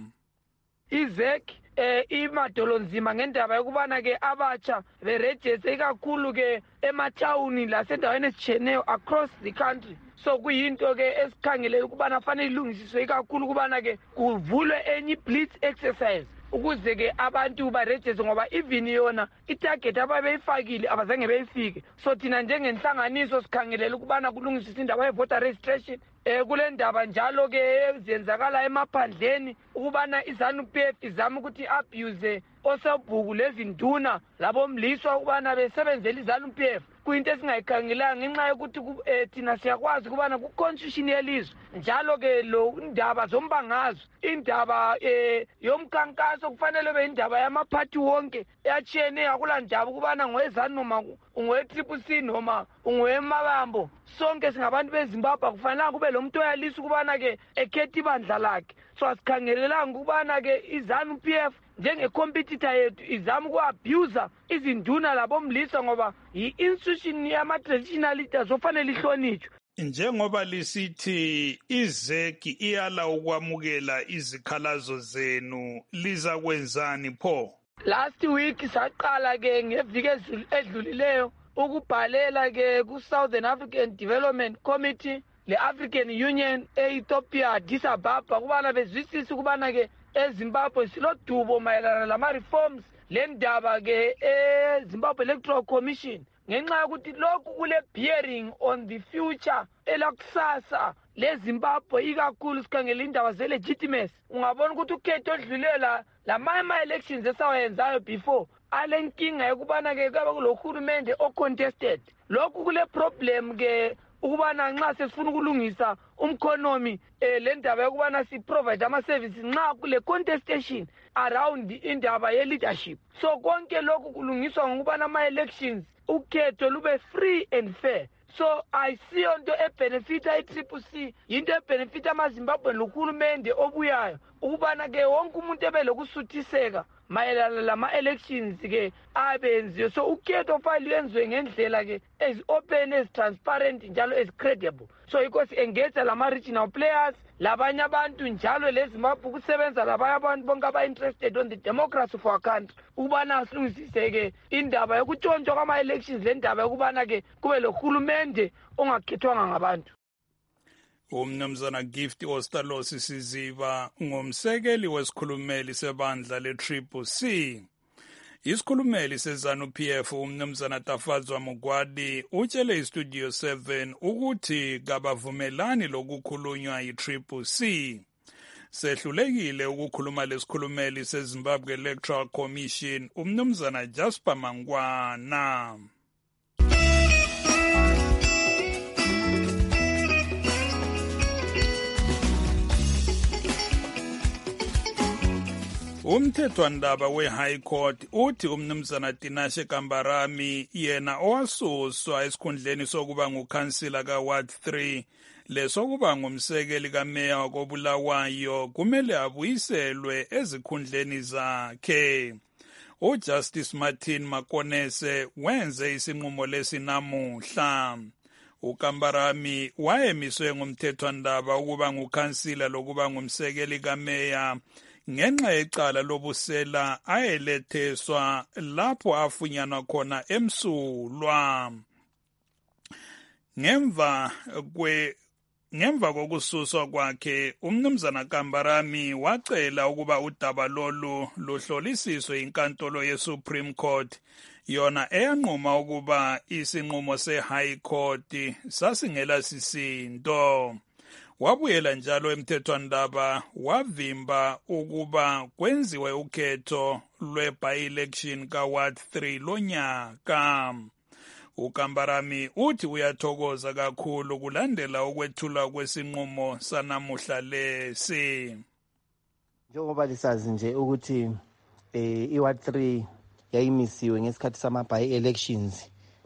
iZ E C eh imadolo nzima ngendaba yokubana ke abatsha berejeste kakhulu ke emathawuni lasendaweni ezitshiyeneyo across the country. So kuyinto ke esikhangele ukubana fanele ilungisiswe kakhulu ukubana ke kuvulwe enye blitz exercise ukuze ke abantu barejeste, ngoba even yona itarget ababeyifakile abazange beyifike. So thina njengenhlanganiso sikhangelela ukubana kulungisiswe indaba ye-voter registration. Eh kule ndaba njalo ke ezenzakala emaphandleni ukubana iZANU-P F izama ukuthi abuse osebhuku lezinduna labomliswa ukubana besebenzele iZANU-P F. Kuyinto esingayikhangelanga ngenxa yokuthi thina siyakwazi ukubana ku-constitution yelizwe njalo ke lo indaba zombangazo, indaba eh yomkhankaso kufanele be indaba yamaphathi wonke eyachiyene akula ndaba ukubana ngoweZANU noma ungowe-Triple C noma ungowemabambo. Sonke singabantu beZimbabwe kufanele kube lo muntu oyalisa ukubana ke ekhetha ibandla lakhe. So asikhangelelanga ukubana ke iZANU-P F njenge-competitor yethu izama uku-abuser izinduna labomlisa ngoba yi-institution yama-traditional leaders ofanele ihlonitshwe. Njengoba lisithi iZ E C iyala ukwamukela izikhalazo zenu, liza kwenzani pho? Last week saqala ke ngeviki edlulileyo ukubhalela ke ku-Southern African Development Committee le-African Union e-Ethiopia Addis Ababa ukubana bezwisise ukubana-ke eZimbabwe silodubo mayelana lama-reforms le ndaba-ke eZimbabwe Electoral Commission ngenxa yokuthi lokhu kule-bearing on the future elakusasa leZimbabwe ikakhulu sikhangela indaba ze-legitimacy. Ungabona ukuthi ukhetho odlulela lamanye ama-elections esawayenzayo before alenkinga yokubana-ke kube kulohulumende o-contested. Lokhu kule-problem-ke ukubana nxa sesifuna ukulungisa umkhonomi eh le ndaba yokubana si-provide ama-services nxa kule contestation around indaba ye-leadership. So konke lokhu kulungiswa ngokubana ama-elections ukhetho lube free and fair. So ayisiyo into ebenefita i-triple C, yinto ebenefita amaZimbabwe luhulumende obuyayo ukubana-ke wonke umuntu ebelokusuthiseka mayelana lama-elections-ke abenziwe. So ukhetho file yenziwe ngendlela-ke ezi-open, ezi-transparent njalo ezi-credible. So yikho si-engage lama-regional players labanye abantu njalo leZimbabwe ukusebenza labanye abantu bonke aba-interested on the democracy of our country ukubana silungisise-ke indaba yokutshontshwa kwama-elections le ndaba yokubana-ke kube lohulumende ongakhethwanga ngabantu. Umnumzana Gift Ostalosi Siziba ngumsekeli wesikhulumeli sebandla le-Triple C. Isikhulumeli seZanu-P F umnumzana Tafadzwa Mugwadi utshele iStudio seven ukuthi kabavumelani lokukhulunywa yi-Triple C. Sehlulekile ukukhuluma lesikhulumeli seZimbabwe Electoral Commission umnumzana Jasper Mangwana. Umthethwandaba we-High Court uthi umnumzana Tinashe Kambarami yena owasuswa esikhundleni sokuba ngukhansila ka-Ward three lesokuba ngumsekeli kameya wakobulawayo kumele abuyiselwe ezikhundleni zakhe. UJustice Martin Makonese wenze isinqumo lesinamuhla. uKambarami wayemiswe ngumthethwandaba ukuba ngukhansila lokuba ngumsekeli kameya ngenxa yecala lobusela ayeletheswa lapho afunyanwa khona emsulwa. Ngemva kwe ngemva kokususwa kwakhe umnumzana Kambarami wacela ukuba udaba lolu luhlolisiswe inkantolo ye-Supreme Court yona eyanquma ukuba isinqumo se-High Court sasingela sisinto. Wabuyela njalo emthethwandaba wavimba ukuba kwenziwe ukhetho lwe-by-election ka-Ward three lonyaka. uKambarami uthi uyathokoza kakhulu kulandela ukwethula kwesinqumo sanamuhla lesi. Njengoba lisazi nje ukuthi eh i-Ward three yayimisiwe ngesikhathi sama-by-elections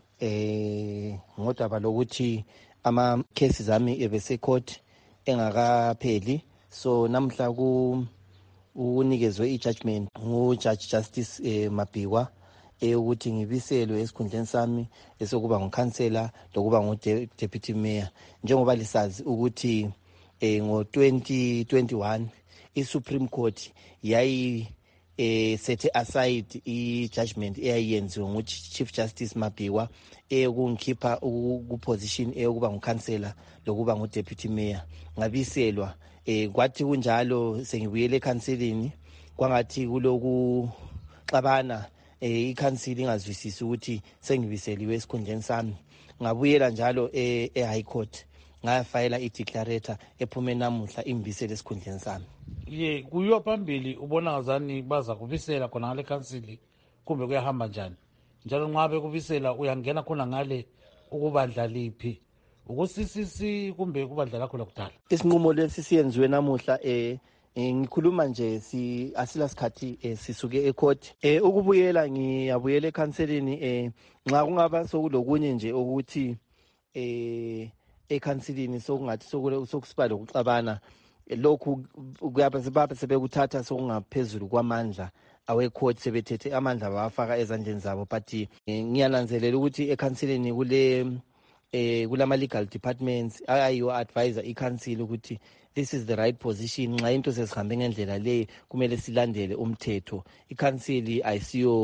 eh ngodaba lokuthi ama cases ami ebese court engakapheli, so namhla ku unikezwe i-judgment ngu-Judge Justice eh, Mabhikwa ukuthi ngibiselwe esikhundleni sami esokuba ngukhansela lokuba ngu-deputy mayor. Njengoba lisazi ukuthi eh, ngo-twenty twenty-one i-Supreme Court yayi eh, sethe aside i-judgment eyayenziwe ngu-Chief Justice Mabhikwa eyokungikhipha ku-position eyokuba ngukhansela lokuba ngu-deputy mayor. Ngabiselwa eh, kwathi kunjalo sengibuyele ekhanselini kwangathi kuloku xabana eh ikhansili ingazwisisi ukuthi sengibiseliwe esikhundleni sami. Ngabuyela njalo e, e High Court ngayafayela i-declarator ephume namuhla imbisele esikhundleni sami. Ye kuyiwa phambili ubona ngazani baza kubisela khona ngale khansili kumbe kuyahamba njani? Njalo nxa bekubisela uyangena khona ngale ukubandla liphi? Uku-C C C kumbe kubandla lakho lokudala? Isinqumo lesi siyenziwe namuhla eh ngikhuluma nje si asila sikhathi eh, sisuke ecourt eh ukubuyela ngiyabuyela ekhanselini eh nxa kungaba sokulokunye nje ukuthi eh ekhanselini sokungathi sokule sokusiba lokuxabana lokhu kuyaba sibaphe sebekuthatha sokungaphezulu kwamandla awe-court sebethethe amandla bawafaka ezandleni zabo, but eh, ngiyananzelela ukuthi ekhanselini kule eh kulama legal departments ayiwo advisor i-council ukuthi this is the right position. Nxa into sezihambe ngendlela le kumele silandele umthetho. I-council ayisiyo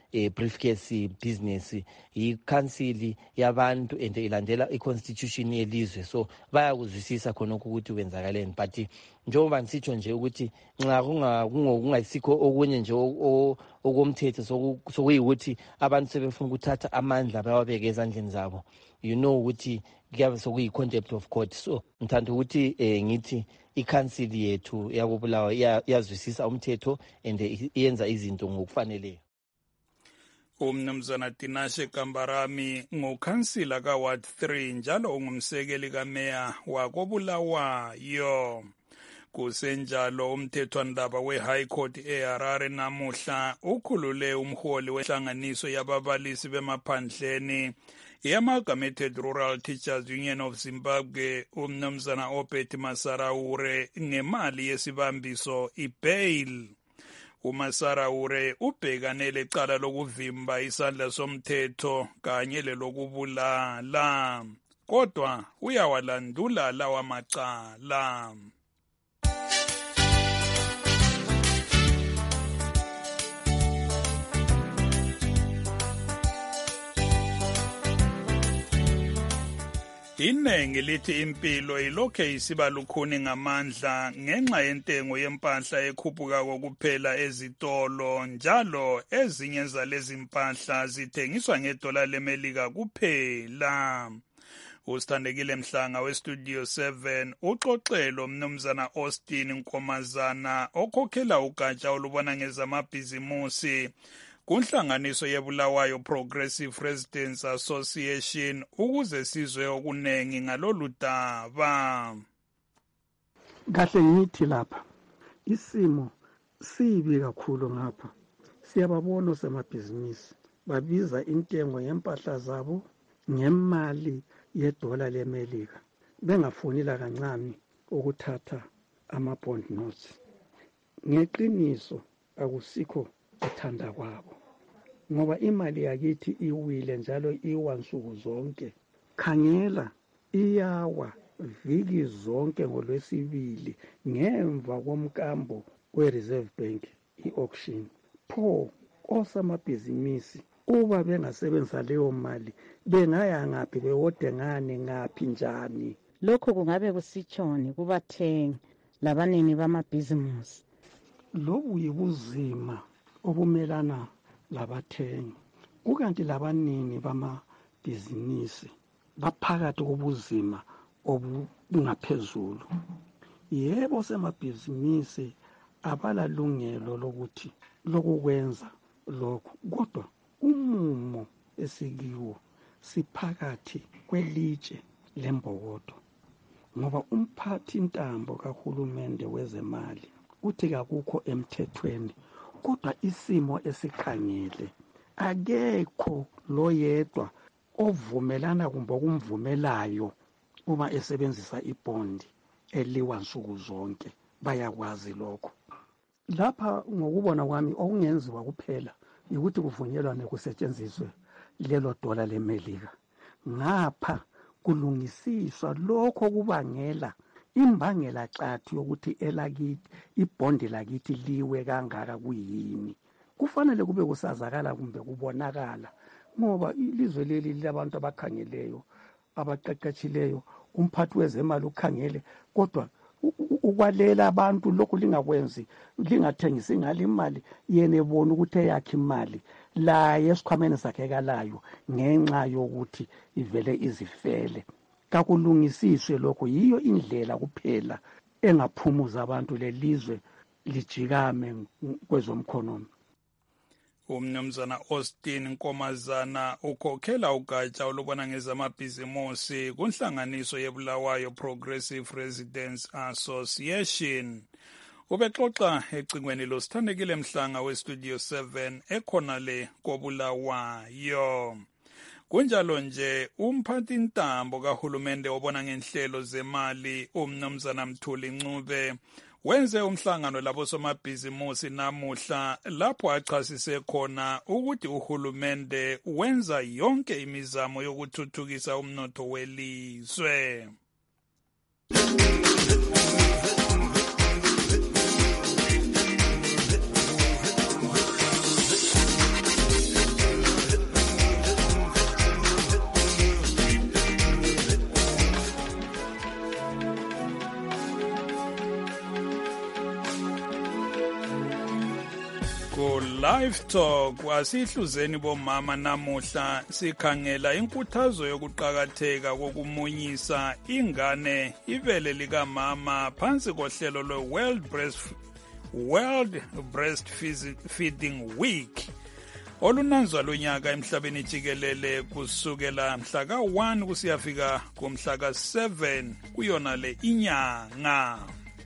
eh, briefcase business ikhansili yabantu and ilandela i-constitution yelizwe, so bayakuzwisisa khonokho ukuthi kwenzakaleni. But njengoba ngisitsho nje ukuthi nxa kungayisikho okunye nje okomthetho sokuyikuthi abantu sebefuna ukuthatha amandla bawabeke ezandleni zabo, you know ukuthi kuyabe sokuyi-contempt of court. So ngithanda ukuthi eh, ngithi ikhansili yethu yakubulawa iyazwisisa umthetho and iyenza izinto ngokufaneleyo. Umnumzana Tinashe Kambarami ngukhansila ka-Ward three njalo ungumsekeli kameya wakobulawayo. Kusenjalo umthethwandaba we-High Court eHarare namuhla ukhulule umholi wenhlanganiso yababalisi bemaphandleni i-Amalgamated Rural Teachers Union of Zimbabwe umnumzana Obed Masaraure ngemali yesibambiso i-bail. uMasaraure ubhekane lecala lokuvimba isandla somthetho kanye lelokubulala, kodwa uyawalandula lawa macala. Inengi lithi impilo ilokhe isiba lukhuni ngamandla ngenxa yentengo yempahla ekhuphuka kokuphela ezitolo, njalo ezinye zalezi mpahla zithengiswa ngedola lemelika kuphela. Usithandekile Mhlanga westudio seven uxoxelo mnumzana Austin Nkomazana okhokhela ugatsha olubona ngezamabhizimusi kunhlanganiso yebulawayo Progressive Residents Association ukuze sizwe okunengi ngalolu daba. Kahle ngithi lapha isimo sibi kakhulu ngapha. Siyababona osemabhizinisi babiza intengo yempahla zabo ngemali yedola lemelika, bengafonela kancane ukuthatha ama-bond notes. Ngeqiniso akusikho uthanda kwabo, ngoba imali yakithi iwile njalo iwa nsuku zonke. Khangela iyawa viki zonke ngolwesibili ngemva komkambo we-Reserve Bank i-auction. Pho osamabhizinisi uba bengasebenzisa leyo mali bengaya ngaphi, bewode ngane ngaphi njani? Lokho kungabe kusitshoni kubathengi labanini bamabhizinisi? Lobu yibuzima obumelana labathengi, kukanti labanini bamabhizinisi baphakathi kobuzima obungaphezulu. Yebo semabhizinisi abalalungelo lokuthi lokukwenza lokho, kodwa umumo esikiwo siphakathi kwelitshe lembokodo, ngoba umphathi ntambo kahulumende wezemali uthi kakukho emthethweni, kodwa isimo esikhangele akekho loyedwa ovumelana kumbe okumvumelayo uma esebenzisa ibondi eliwa nsuku zonke. Bayakwazi lokho. Lapha ngokubona kwami okungenziwa kuphela ukuthi kuvunyelwane kusetshenziswe lelo dola lemelika, ngapha kulungisiswa lokho kubangela imbangela xathu yokuthi elakithi ibondi lakithi liwe kangaka kuyini. Kufanele kube kusazakala kumbe kubonakala, ngoba ilizwe leli lilabantu abakhangeleyo abaqeqetshileyo, umphathi wezemali ukhangele, kodwa ukwalela abantu lokhu lingakwenzi, lingathengisi ngale imali, yena ebona ukuthi eyakhe imali laye esikhwameni sakhe kalayo ngenxa yokuthi ivele izifele. Kakulungisiswe lokho, yiyo indlela kuphela engaphumuza abantu lelizwe lijikame kwezomkhonomi. Umnumzana Austin Nkomazana ukhokhela ugatsha olubona ngezamabhizimusi kunhlanganiso yebulawayo Progressive Residents Association. Ubexoxa ecingweni losithandekile Mhlanga westudio seven ekhonale kobulawayo. Kunjalo nje umphathi ntambo kahulumende obona ngenhlelo zemali umnumzana Mthuli Ncube wenze umhlangano labosomabhizimusi namuhla lapho achasise khona ukuthi uhulumende wenza yonke imizamo yokuthuthukisa umnotho welizwe. ku Live Talk asihluzeni bomama namuhla sikhangela inkuthazo yokuqhakatheka kokumunyisa ingane ibele likamama phansi kohlelo lwe World Breast World Breastfeeding Week olunanzwa lonyaka emhlabeni jikelele kusukela mhla ka one kusiyafika kumhla ka seven kuyona le inyanga.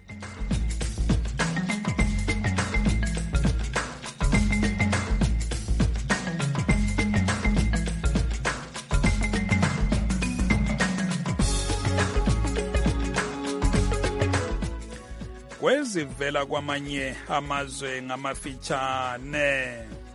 Kwezivela kwamanye amazwe ngamafitshane.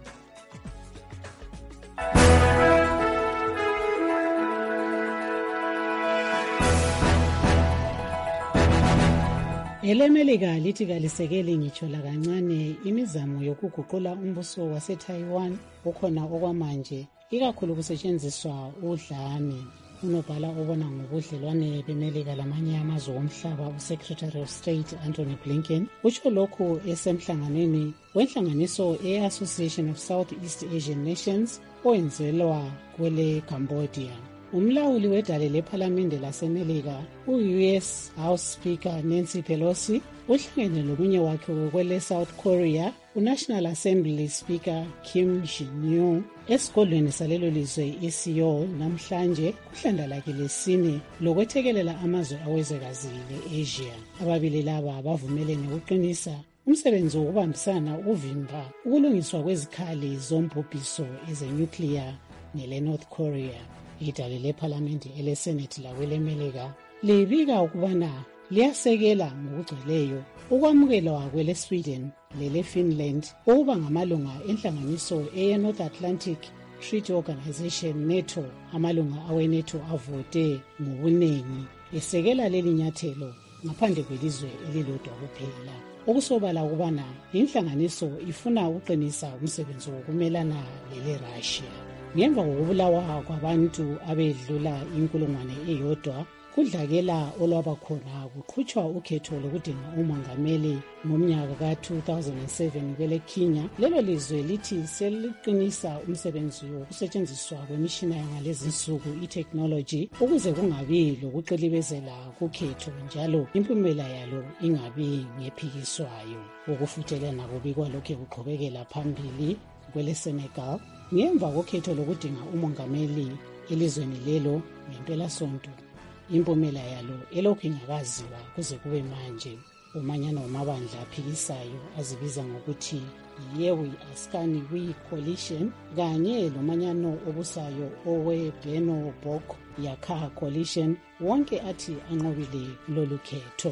Elemelika lithi kalisekeli ngitsho la kancane imizamo yokuguqula umbuso wase-Taiwan okhona okwamanje ikakhulu kusetshenziswa udlame. Unobhala obona ngobudlelwane bemelika lamanye amazwe omhlaba uSecretary of State Anthony Blinken utsho lokhu esemhlanganweni wenhlanganiso e-Association of Southeast Asian Nations owenzelwa kwele Cambodia. Umlawuli wedale lephalamende lasemelika u-U S House Speaker Nancy Pelosi uhlangene lomunye wakhe kwele South Korea uNational Assembly Speaker Kim Jin-young esigodlweni salelo lizwe e-Seoul namhlanje kuhlanda lakhe lesine lokwethekelela amazwe awezekazi le-Asia. Ababili laba bavumelene ukuqinisa umsebenzi wokubambisana ukuvimba ukulungiswa kwezikhali zombhubhiso ezenuclear nele-North Korea. Idale lephalamende ele-Senate lakwelemelika libika ukubana liyasekela ngokugcweleyo ukwamukelwa kwele Sweden lele Finland ukuba ngamalunga enhlanganiso eye-North Atlantic Treaty Organization NATO. Amalunga awe-NATO avote ngobuningi esekela leli nyathelo ngaphandle kwelizwe elilodwa kuphela. Okusobala ukubana inhlanganiso ifuna ukuqinisa umsebenzi wokumelana lele Russia. Ngemva kokubulawa kwabantu abedlula inkulungwane eyodwa kudlakela olwaba khona kuqhutshwa ukhetho lokudinga umongameli ngomnyaka ka two thousand seven kwele Kenya. Lelo lizwe lithi seliqinisa umsebenzi wokusetshenziswa kwemishina yangalezi nsuku i-technology ukuze kungabi lokuqilibezela kukhetho njalo impumela yalo ingabi ngephikiswayo. Ukufuthelela kubikwa lokhu kuqhubekela phambili kwele Senegal ngemva kokhetho lokudinga umongameli elizweni lelo ngempela sonto. Impumela yalo elokhu ingakaziwa kuze kube manje. Umanyano wamabandla aphikisayo azibiza ngokuthi Yewi Askani We Coalition kanye lomanyano obusayo owe Beno Bok Yaka Coalition wonke athi anqobile lolu khetho.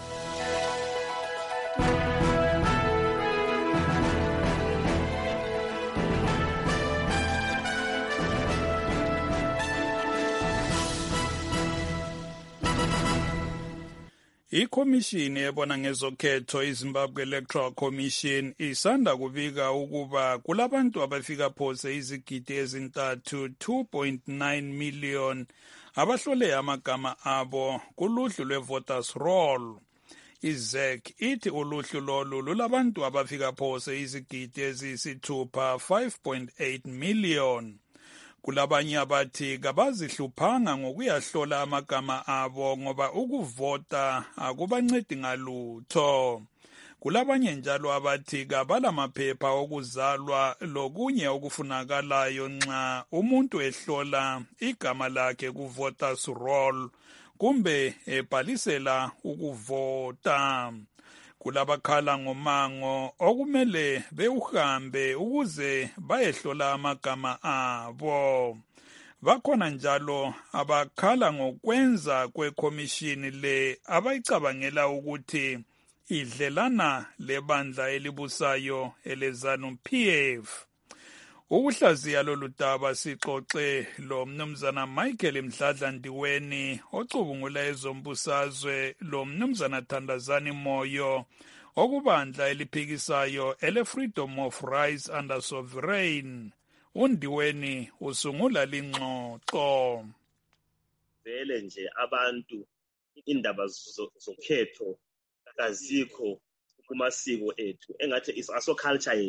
Ikhomishini ebona ngezokhetho iZimbabwe Electoral Commission isanda kubika ukuba kulabantu abafika phose izigidi ezintathu two point nine million abahlole amagama abo kuluhlu lwe-voters roll. I-Z E C ithi uluhlu lolu lulabantu abafika phose izigidi eziyisithupha five point eight million. Kulabanye abathi kabazihluphanga ngokuyahlola amagama abo ngoba ukuvota akubancedi ngalutho. Kulabanye njalo abathi kabalamaphepha okuzalwa lokunye okufunakalayo nxa umuntu ehlola igama lakhe ku-voters roll kumbe ebhalisela ukuvota. Kulabakhala ngomango okumele bewuhambe ukuze bayehlola amagama abo. Bakhona njalo abakhala ngokwenza kwekhomishini le abayicabangela ukuthi idlelana lebandla elibusayo eleZANU-P F. Ukuhlaziya lolu daba sixoxe lo mnumzana Michael Mdladla Ndiweni ocubungula ezombusazwe lo mnumzana Thandazani Moyo okubandla eliphikisayo ele Freedom of Rights under Sovereign. Undiweni usungula lingxoxo. Vele nje abantu indaba zokhetho kazikho kumasiko ethu engathi aso culture yethu.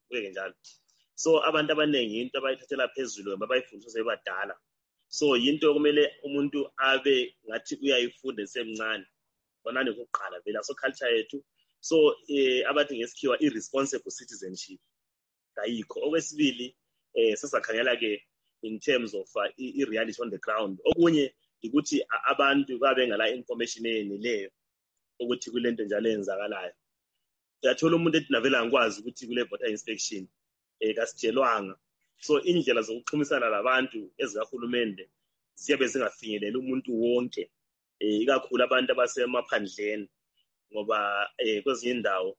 kuyeke njalo. So abantu abaningi into abayithathela phezulu ngoba bayifundiswa sebadala. So yinto kumele umuntu abe ngathi uyayifunda esemncane. Bonani ukuqala vela so culture yethu. So eh abathi ngesikhiwa irresponsible citizenship. Ayikho. Okwesibili eh sisakhangela ke in terms of uh, i reality on the ground. Okunye ukuthi abantu babe ngala information eneleyo ukuthi kulento njalo enzakalayo. Uyathola umuntu ethi navela ngikwazi ukuthi kule voter inspection eh kasitshelwanga. So indlela zokuxhumisana labantu ezikahulumende ziyabe zingafinyelela umuntu wonke eh ikakhulu abantu abasemaphandleni ngoba eh kwezinye indawo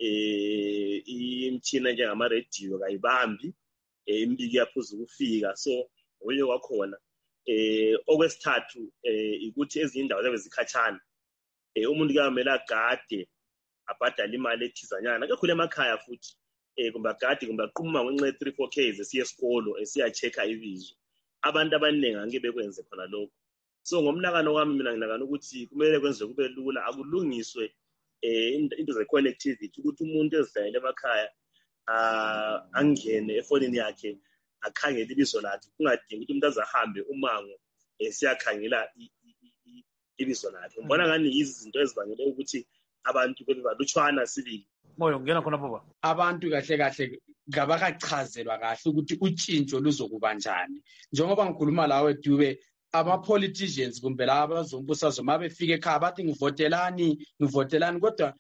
eh imtshina njengama radio kayibambi eh imbiki yaphuza ukufika. So okunye kwakhona eh okwesithathu eh ukuthi ezinye indawo zabe zikhatshana eh umuntu kamela gade abhadala imali ethizanyana kakhulu emakhaya futhi eh kumba gade kumba qhuma ngenxa three four Ks esiya esikolo esiya checka ibizo. Abantu abaningi angeke bekwenze khona lokho. So ngomnakano wami mina nginakana ukuthi kumele kwenze kube lula akulungiswe eh into ze connectivity ukuthi umuntu ezidlayele emakhaya ah angene efonini yakhe akhangele ibizo lakhe kungadingi ukuthi umuntu azahambe umango esiyakhangela ibizo lakhe. Ngibona ngani izinto ezibangele ukuthi abantu bebe balutshwana sibili. Moyo ngena khona baba. Abantu kahle kahle ngabakachazelwa kahle ukuthi utshintsho luzokuba njani. Njengoba ngikhuluma lawe Dube ama politicians kumbe laba abazombusazwe mabefika ekhaya bathi ngivotelani ngivotelani kodwa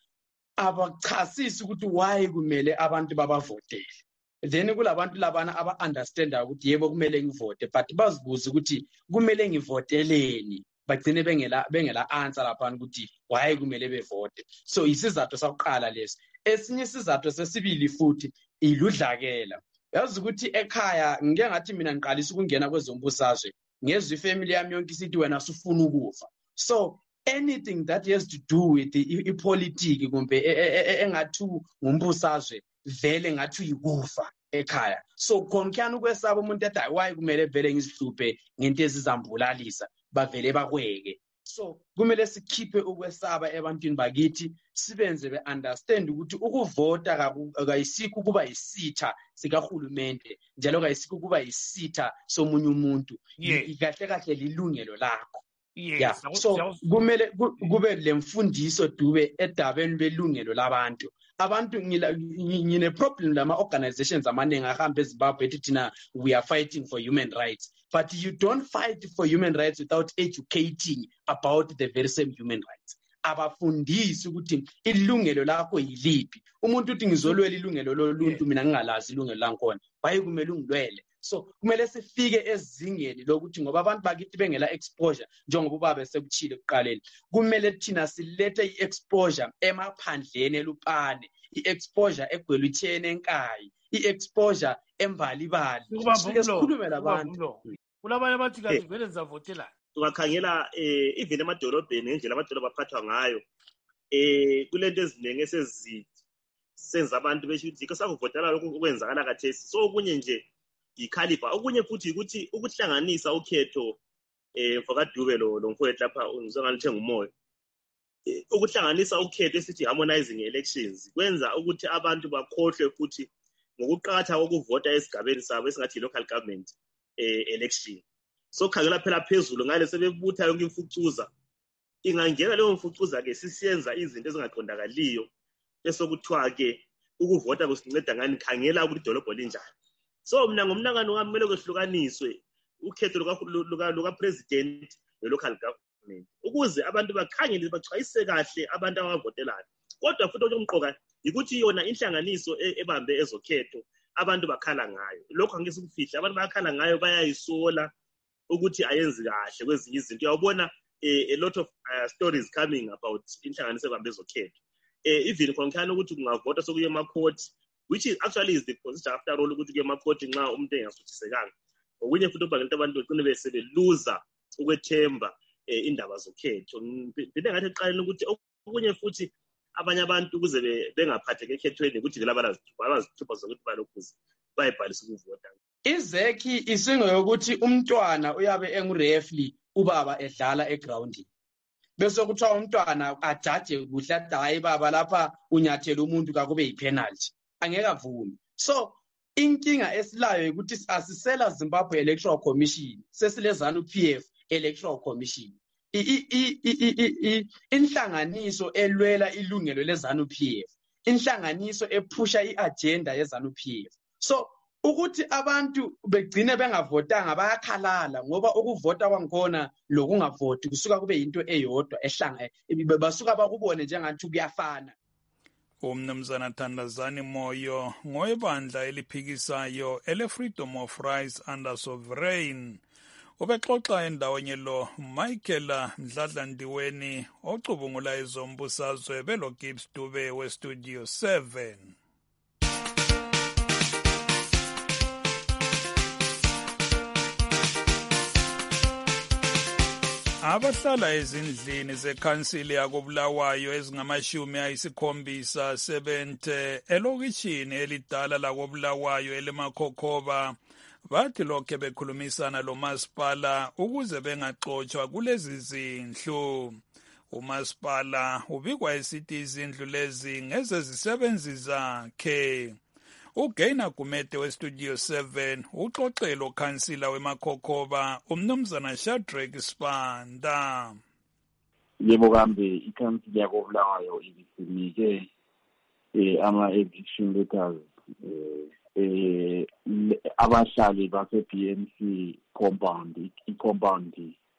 abachasisi ukuthi why kumele abantu babavotele. Then kulabantu labana aba understanda ukuthi yebo kumele ngivote but bazibuza ukuthi kumele ngivoteleni. Bagcine bengela bengela answer lapha ukuthi why kumele bevote. So isizathu sokuqala lesi. Esinye isizathu sesibili futhi iludlakela. Yazi ukuthi ekhaya ngeke ngathi mina ngiqalisa ukungena kwezombusazwe ngezwe ifamily yami yonke isithi wena usufuna ukufa. So anything that has to do with the politics kumbe engathi ngumbusazwe vele ngathi uyikufa ekhaya. So khonkyana ukwesaba umuntu ethi why kumele vele ngisihluphe ngento ezizambulalisa bavele bakweke. So kumele sikhiphe ukwesaba ebantwini bakithi sibenze be understand ukuthi ukuvota akayisikho kuba isitha sikahulumende njalo kayisikho kuba isitha somunye umuntu. Ikahle kahle lilungelo lakho. Yeah. So kumele kube lemfundiso Dube edabeni belungelo labantu. Abantu ngine problem lama organizations amaningi ahamba eZimbabwe ethi thina we are fighting for human rights. But you don't fight for human rights without educating about the very same human rights. Abafundisi ukuthi ilungelo lakho yiliphi. Umuntu uthi ngizolwela ilungelo loluntu mina ngingalazi ilungelo lankona. Bayi kumele ungilwele. So kumele sifike ezingeni lokuthi ngoba abantu bakithi bengela exposure njengoba ubaba sekuchile kuqaleni. Kumele thina silethe iexposure emaphandleni elupane, iexposure egwelutsheni enkayi, iexposure embalibali. Sikhulume labantu. Kulabanye abathi kanti vele nizavotela. Ungakhangela eh even emadolobheni ngendlela amadolobha aphathwa ngayo eh kulento eziningi esezi senza abantu besho ukuthi kasakuvotela lokho okwenzakala kathesi. So okunye nje ikhalifa okunye futhi ukuthi ukuhlanganisa ukhetho eh mfakaDube lo lo mfowethu lapha uzongalithenga umoya. Ukuhlanganisa ukhetho esithi harmonizing elections kwenza ukuthi abantu bakhohlwe futhi ngokuqhatha kokuvota esigabeni sabo esingathi local government eh election. So khangela phela phezulu ngale sebebutha yonke imfucuza ingangena leyo mfucuza ke sisiyenza izinto ezingaqondakaliyo bese kuthiwa ke ukuvota kusinceda ngani khangela ukuthi idolobho linjani. So mina ngomnakano wami kumele kwehlukaniswe ukhetho luka luka president ne local government ukuze abantu bakhangele bachwayise kahle abantu abavotelayo. Kodwa futhi okumqoka ukuthi yona inhlanganiso ebambe ezokhetho abantu bakhala ngayo. Lokho angisikufihla abantu bakhala ngayo bayayisola ukuthi ayenzi kahle kwezinye izinto. Uyabona a lot of uh, stories coming about inhlanganiso ebambe ezokhetho. Eh even khonkhana ukuthi kungavota sokuye emacourt which is actually is the position after all ukuthi kuye emacourt nxa umuntu engasuthisekanga. Okunye futhi obangela abantu beqine bese beluza ukwethemba indaba zokhetho. Ngibhede ngathi eqaleni ukuthi okunye futhi abanye abantu ukuze bengaphatheke ekhethweni ukuthi vela abazithupha zokuthi balokhuza bayibhalisa ukuvota. Izeki isingo yokuthi umntwana uyabe engurefli ubaba edlala egroundini. Bese kuthiwa umntwana ajaje kuhle hayi baba lapha unyathela umuntu kakube yipenalty. Angeke avumi. So inkinga esilayo ukuthi asisela Zimbabwe Electoral Commission, sesile ZANU P F Electoral Commission. Inhlanganiso elwela ilungelo leZANU P F, inhlanganiso ephusha iagenda yeZANU P F. So ukuthi abantu begcine bengavotanga bayakhalala ngoba ukuvota kwakhona lokungavoti kusuka kube into eyodwa ehlanga basuka bakubone njengathi kuyafana. Umnumzana Thandazani Moyo ngoyebandla eliphikisayo ele Freedom of Rights under Sovereign ubexoxa endaweni lo Michael Mdladlandiweni ocubungula ezombusazwe belo Gibbs Dube we Studio seven. Abahlala ezindlini zekhansili yakobulawayo ezingamashumi ayisikhombisa sebente elokishini elidala lakobulawayo elimakhokhoba bathi lokhe bekhulumisana lo masipala ukuze bengaxotshwa kulezi zindlu. Umasipala ubikwa esithi izindlu lezi ngezezisebenzi zakhe. Ugaina Gumede we Studio seven uxoxelo khansila wemakhokhoba umnumzana Shadrack Spanda. Yebo kambe ikhansili yakobulawayo ibisinike eh ama eviction letters eh abahlali base B M C compound i-compound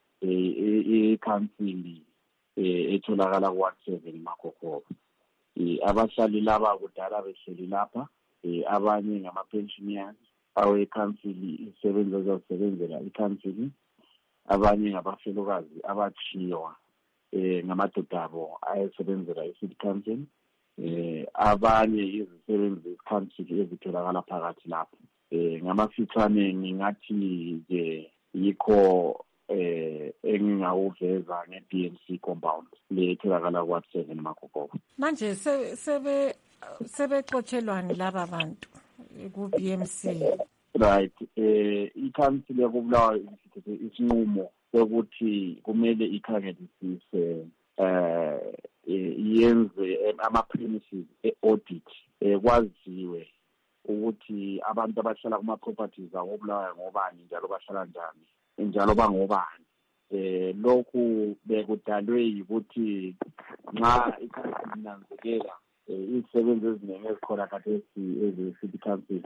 eh ikhansili eh etholakala ku seven makhokhoba. Eh abahlali laba kudala behleli lapha. Eh abanye ngama pensioners awe council isebenza zosebenzela i-council, abanye ngabafelokazi abachiwa eh ngamadodabo ayesebenzela i-city council, eh abanye izisebenzi ze-council ezitholakala phakathi lapho. Eh ngamafitshane ngingathi nje yikho eh engingawuveza nge-B M C compound le etholakala ku seven makhokhoba. Manje sebe sebexotshelwani laba bantu ku B M C? Right, eh i-council yakobulawayo isithethe isinqumo sokuthi kumele ikhangelisise eh yenze ama premises audit eh kwaziwe ukuthi abantu abahlala kuma properties akobulawayo ngobani njalo bahlala njani njalo bangobani. Eh lokhu bekudalwe ukuthi nxa i-council inanzekela izisebenzi eziningi ezikhona khathesi eze-city council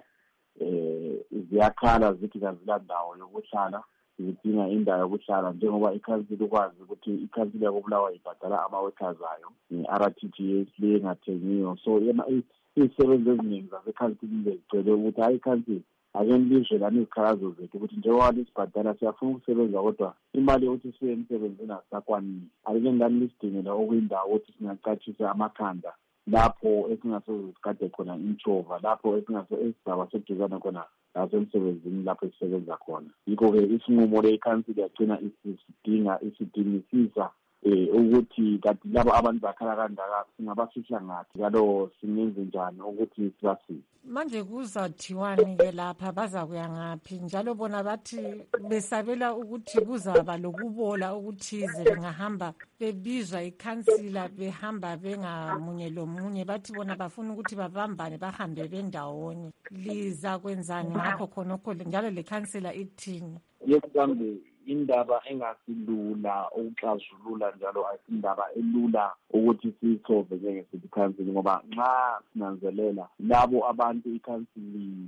eh ziyakhala zithi kazila ndawo yokuhlala, zidinga indawo yokuhlala njengoba i-council ukwazi ukuthi i-council yakobulawayo ibhadala ama-workers ayo i-R T G S le engathengiyo. So izisebenzi eziningi zase-council bezicele ukuthi hayi i-council ake nilizwe lani izikhalazo zethu ukuthi njengoba lisibhadala siyafuna ukusebenza kodwa imali yokuthi siye emsebenzini asisakwanini. Ake ngani lisidingela okuyindawo ukuthi singaqatshisa amakhanda lapho esingasoze sikade khona intshova, lapho esingasezaba seduzana khona lasemsebenzini lapho esisebenza khona. Yikho-ke isinqumo le-council yagcina isidinga isidingisisa eh ukuthi kanti labo abantu bakhala kangaka singabafihla ngathi njalo singenze njani ukuthi sibasize. Manje kuzathiwani ke lapha baza kuya ngaphi njalo bona bathi besabela ukuthi kuzaba lokubola ukuthize bengahamba bebizwa ikhansila behamba bengamunye lomunye bathi bona bafuna ukuthi babambane bahambe bendawonye. Liza kwenzani ngakho khonokho njalo le khansila ithini? Yebo kambe indaba engasilula ukuxazulula njalo ayindaba elula ukuthi siyisolve njenge-city council ngoba nxa sinanzelela labo abantu i-council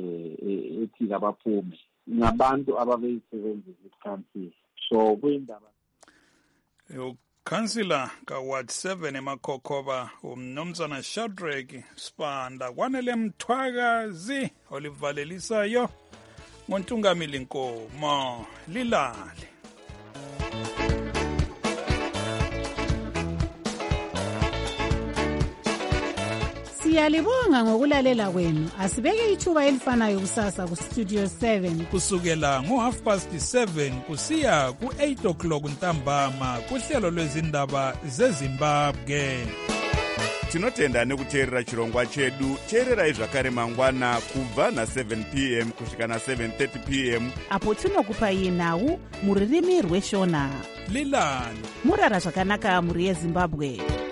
eh ethi abaphume ngabantu ababeyisebenzisa i-council. So kuyindaba Councillor ka Ward seven emakhokhoba umnumzana Shadrack Spanda kwanele mthwakazi olivalelisayo Montungamili Nkomo Lilale. Siyalibonga ngokulalela kwenu. Asibeke ithuba elifanayo kusasa ku Studio seven kusukela ngo half past seven kusiya ku eight o'clock ntambama kuhlelo lwezindaba zeZimbabwe. Tinotenda nekuteerera chirongwa chedu. Teererai zvakare mangwana kubva na seven p m kusvika na seven thirty p m apo tinokupai nhau muririmi rweshona. Lilani murara zvakanaka muri yeZimbabwe.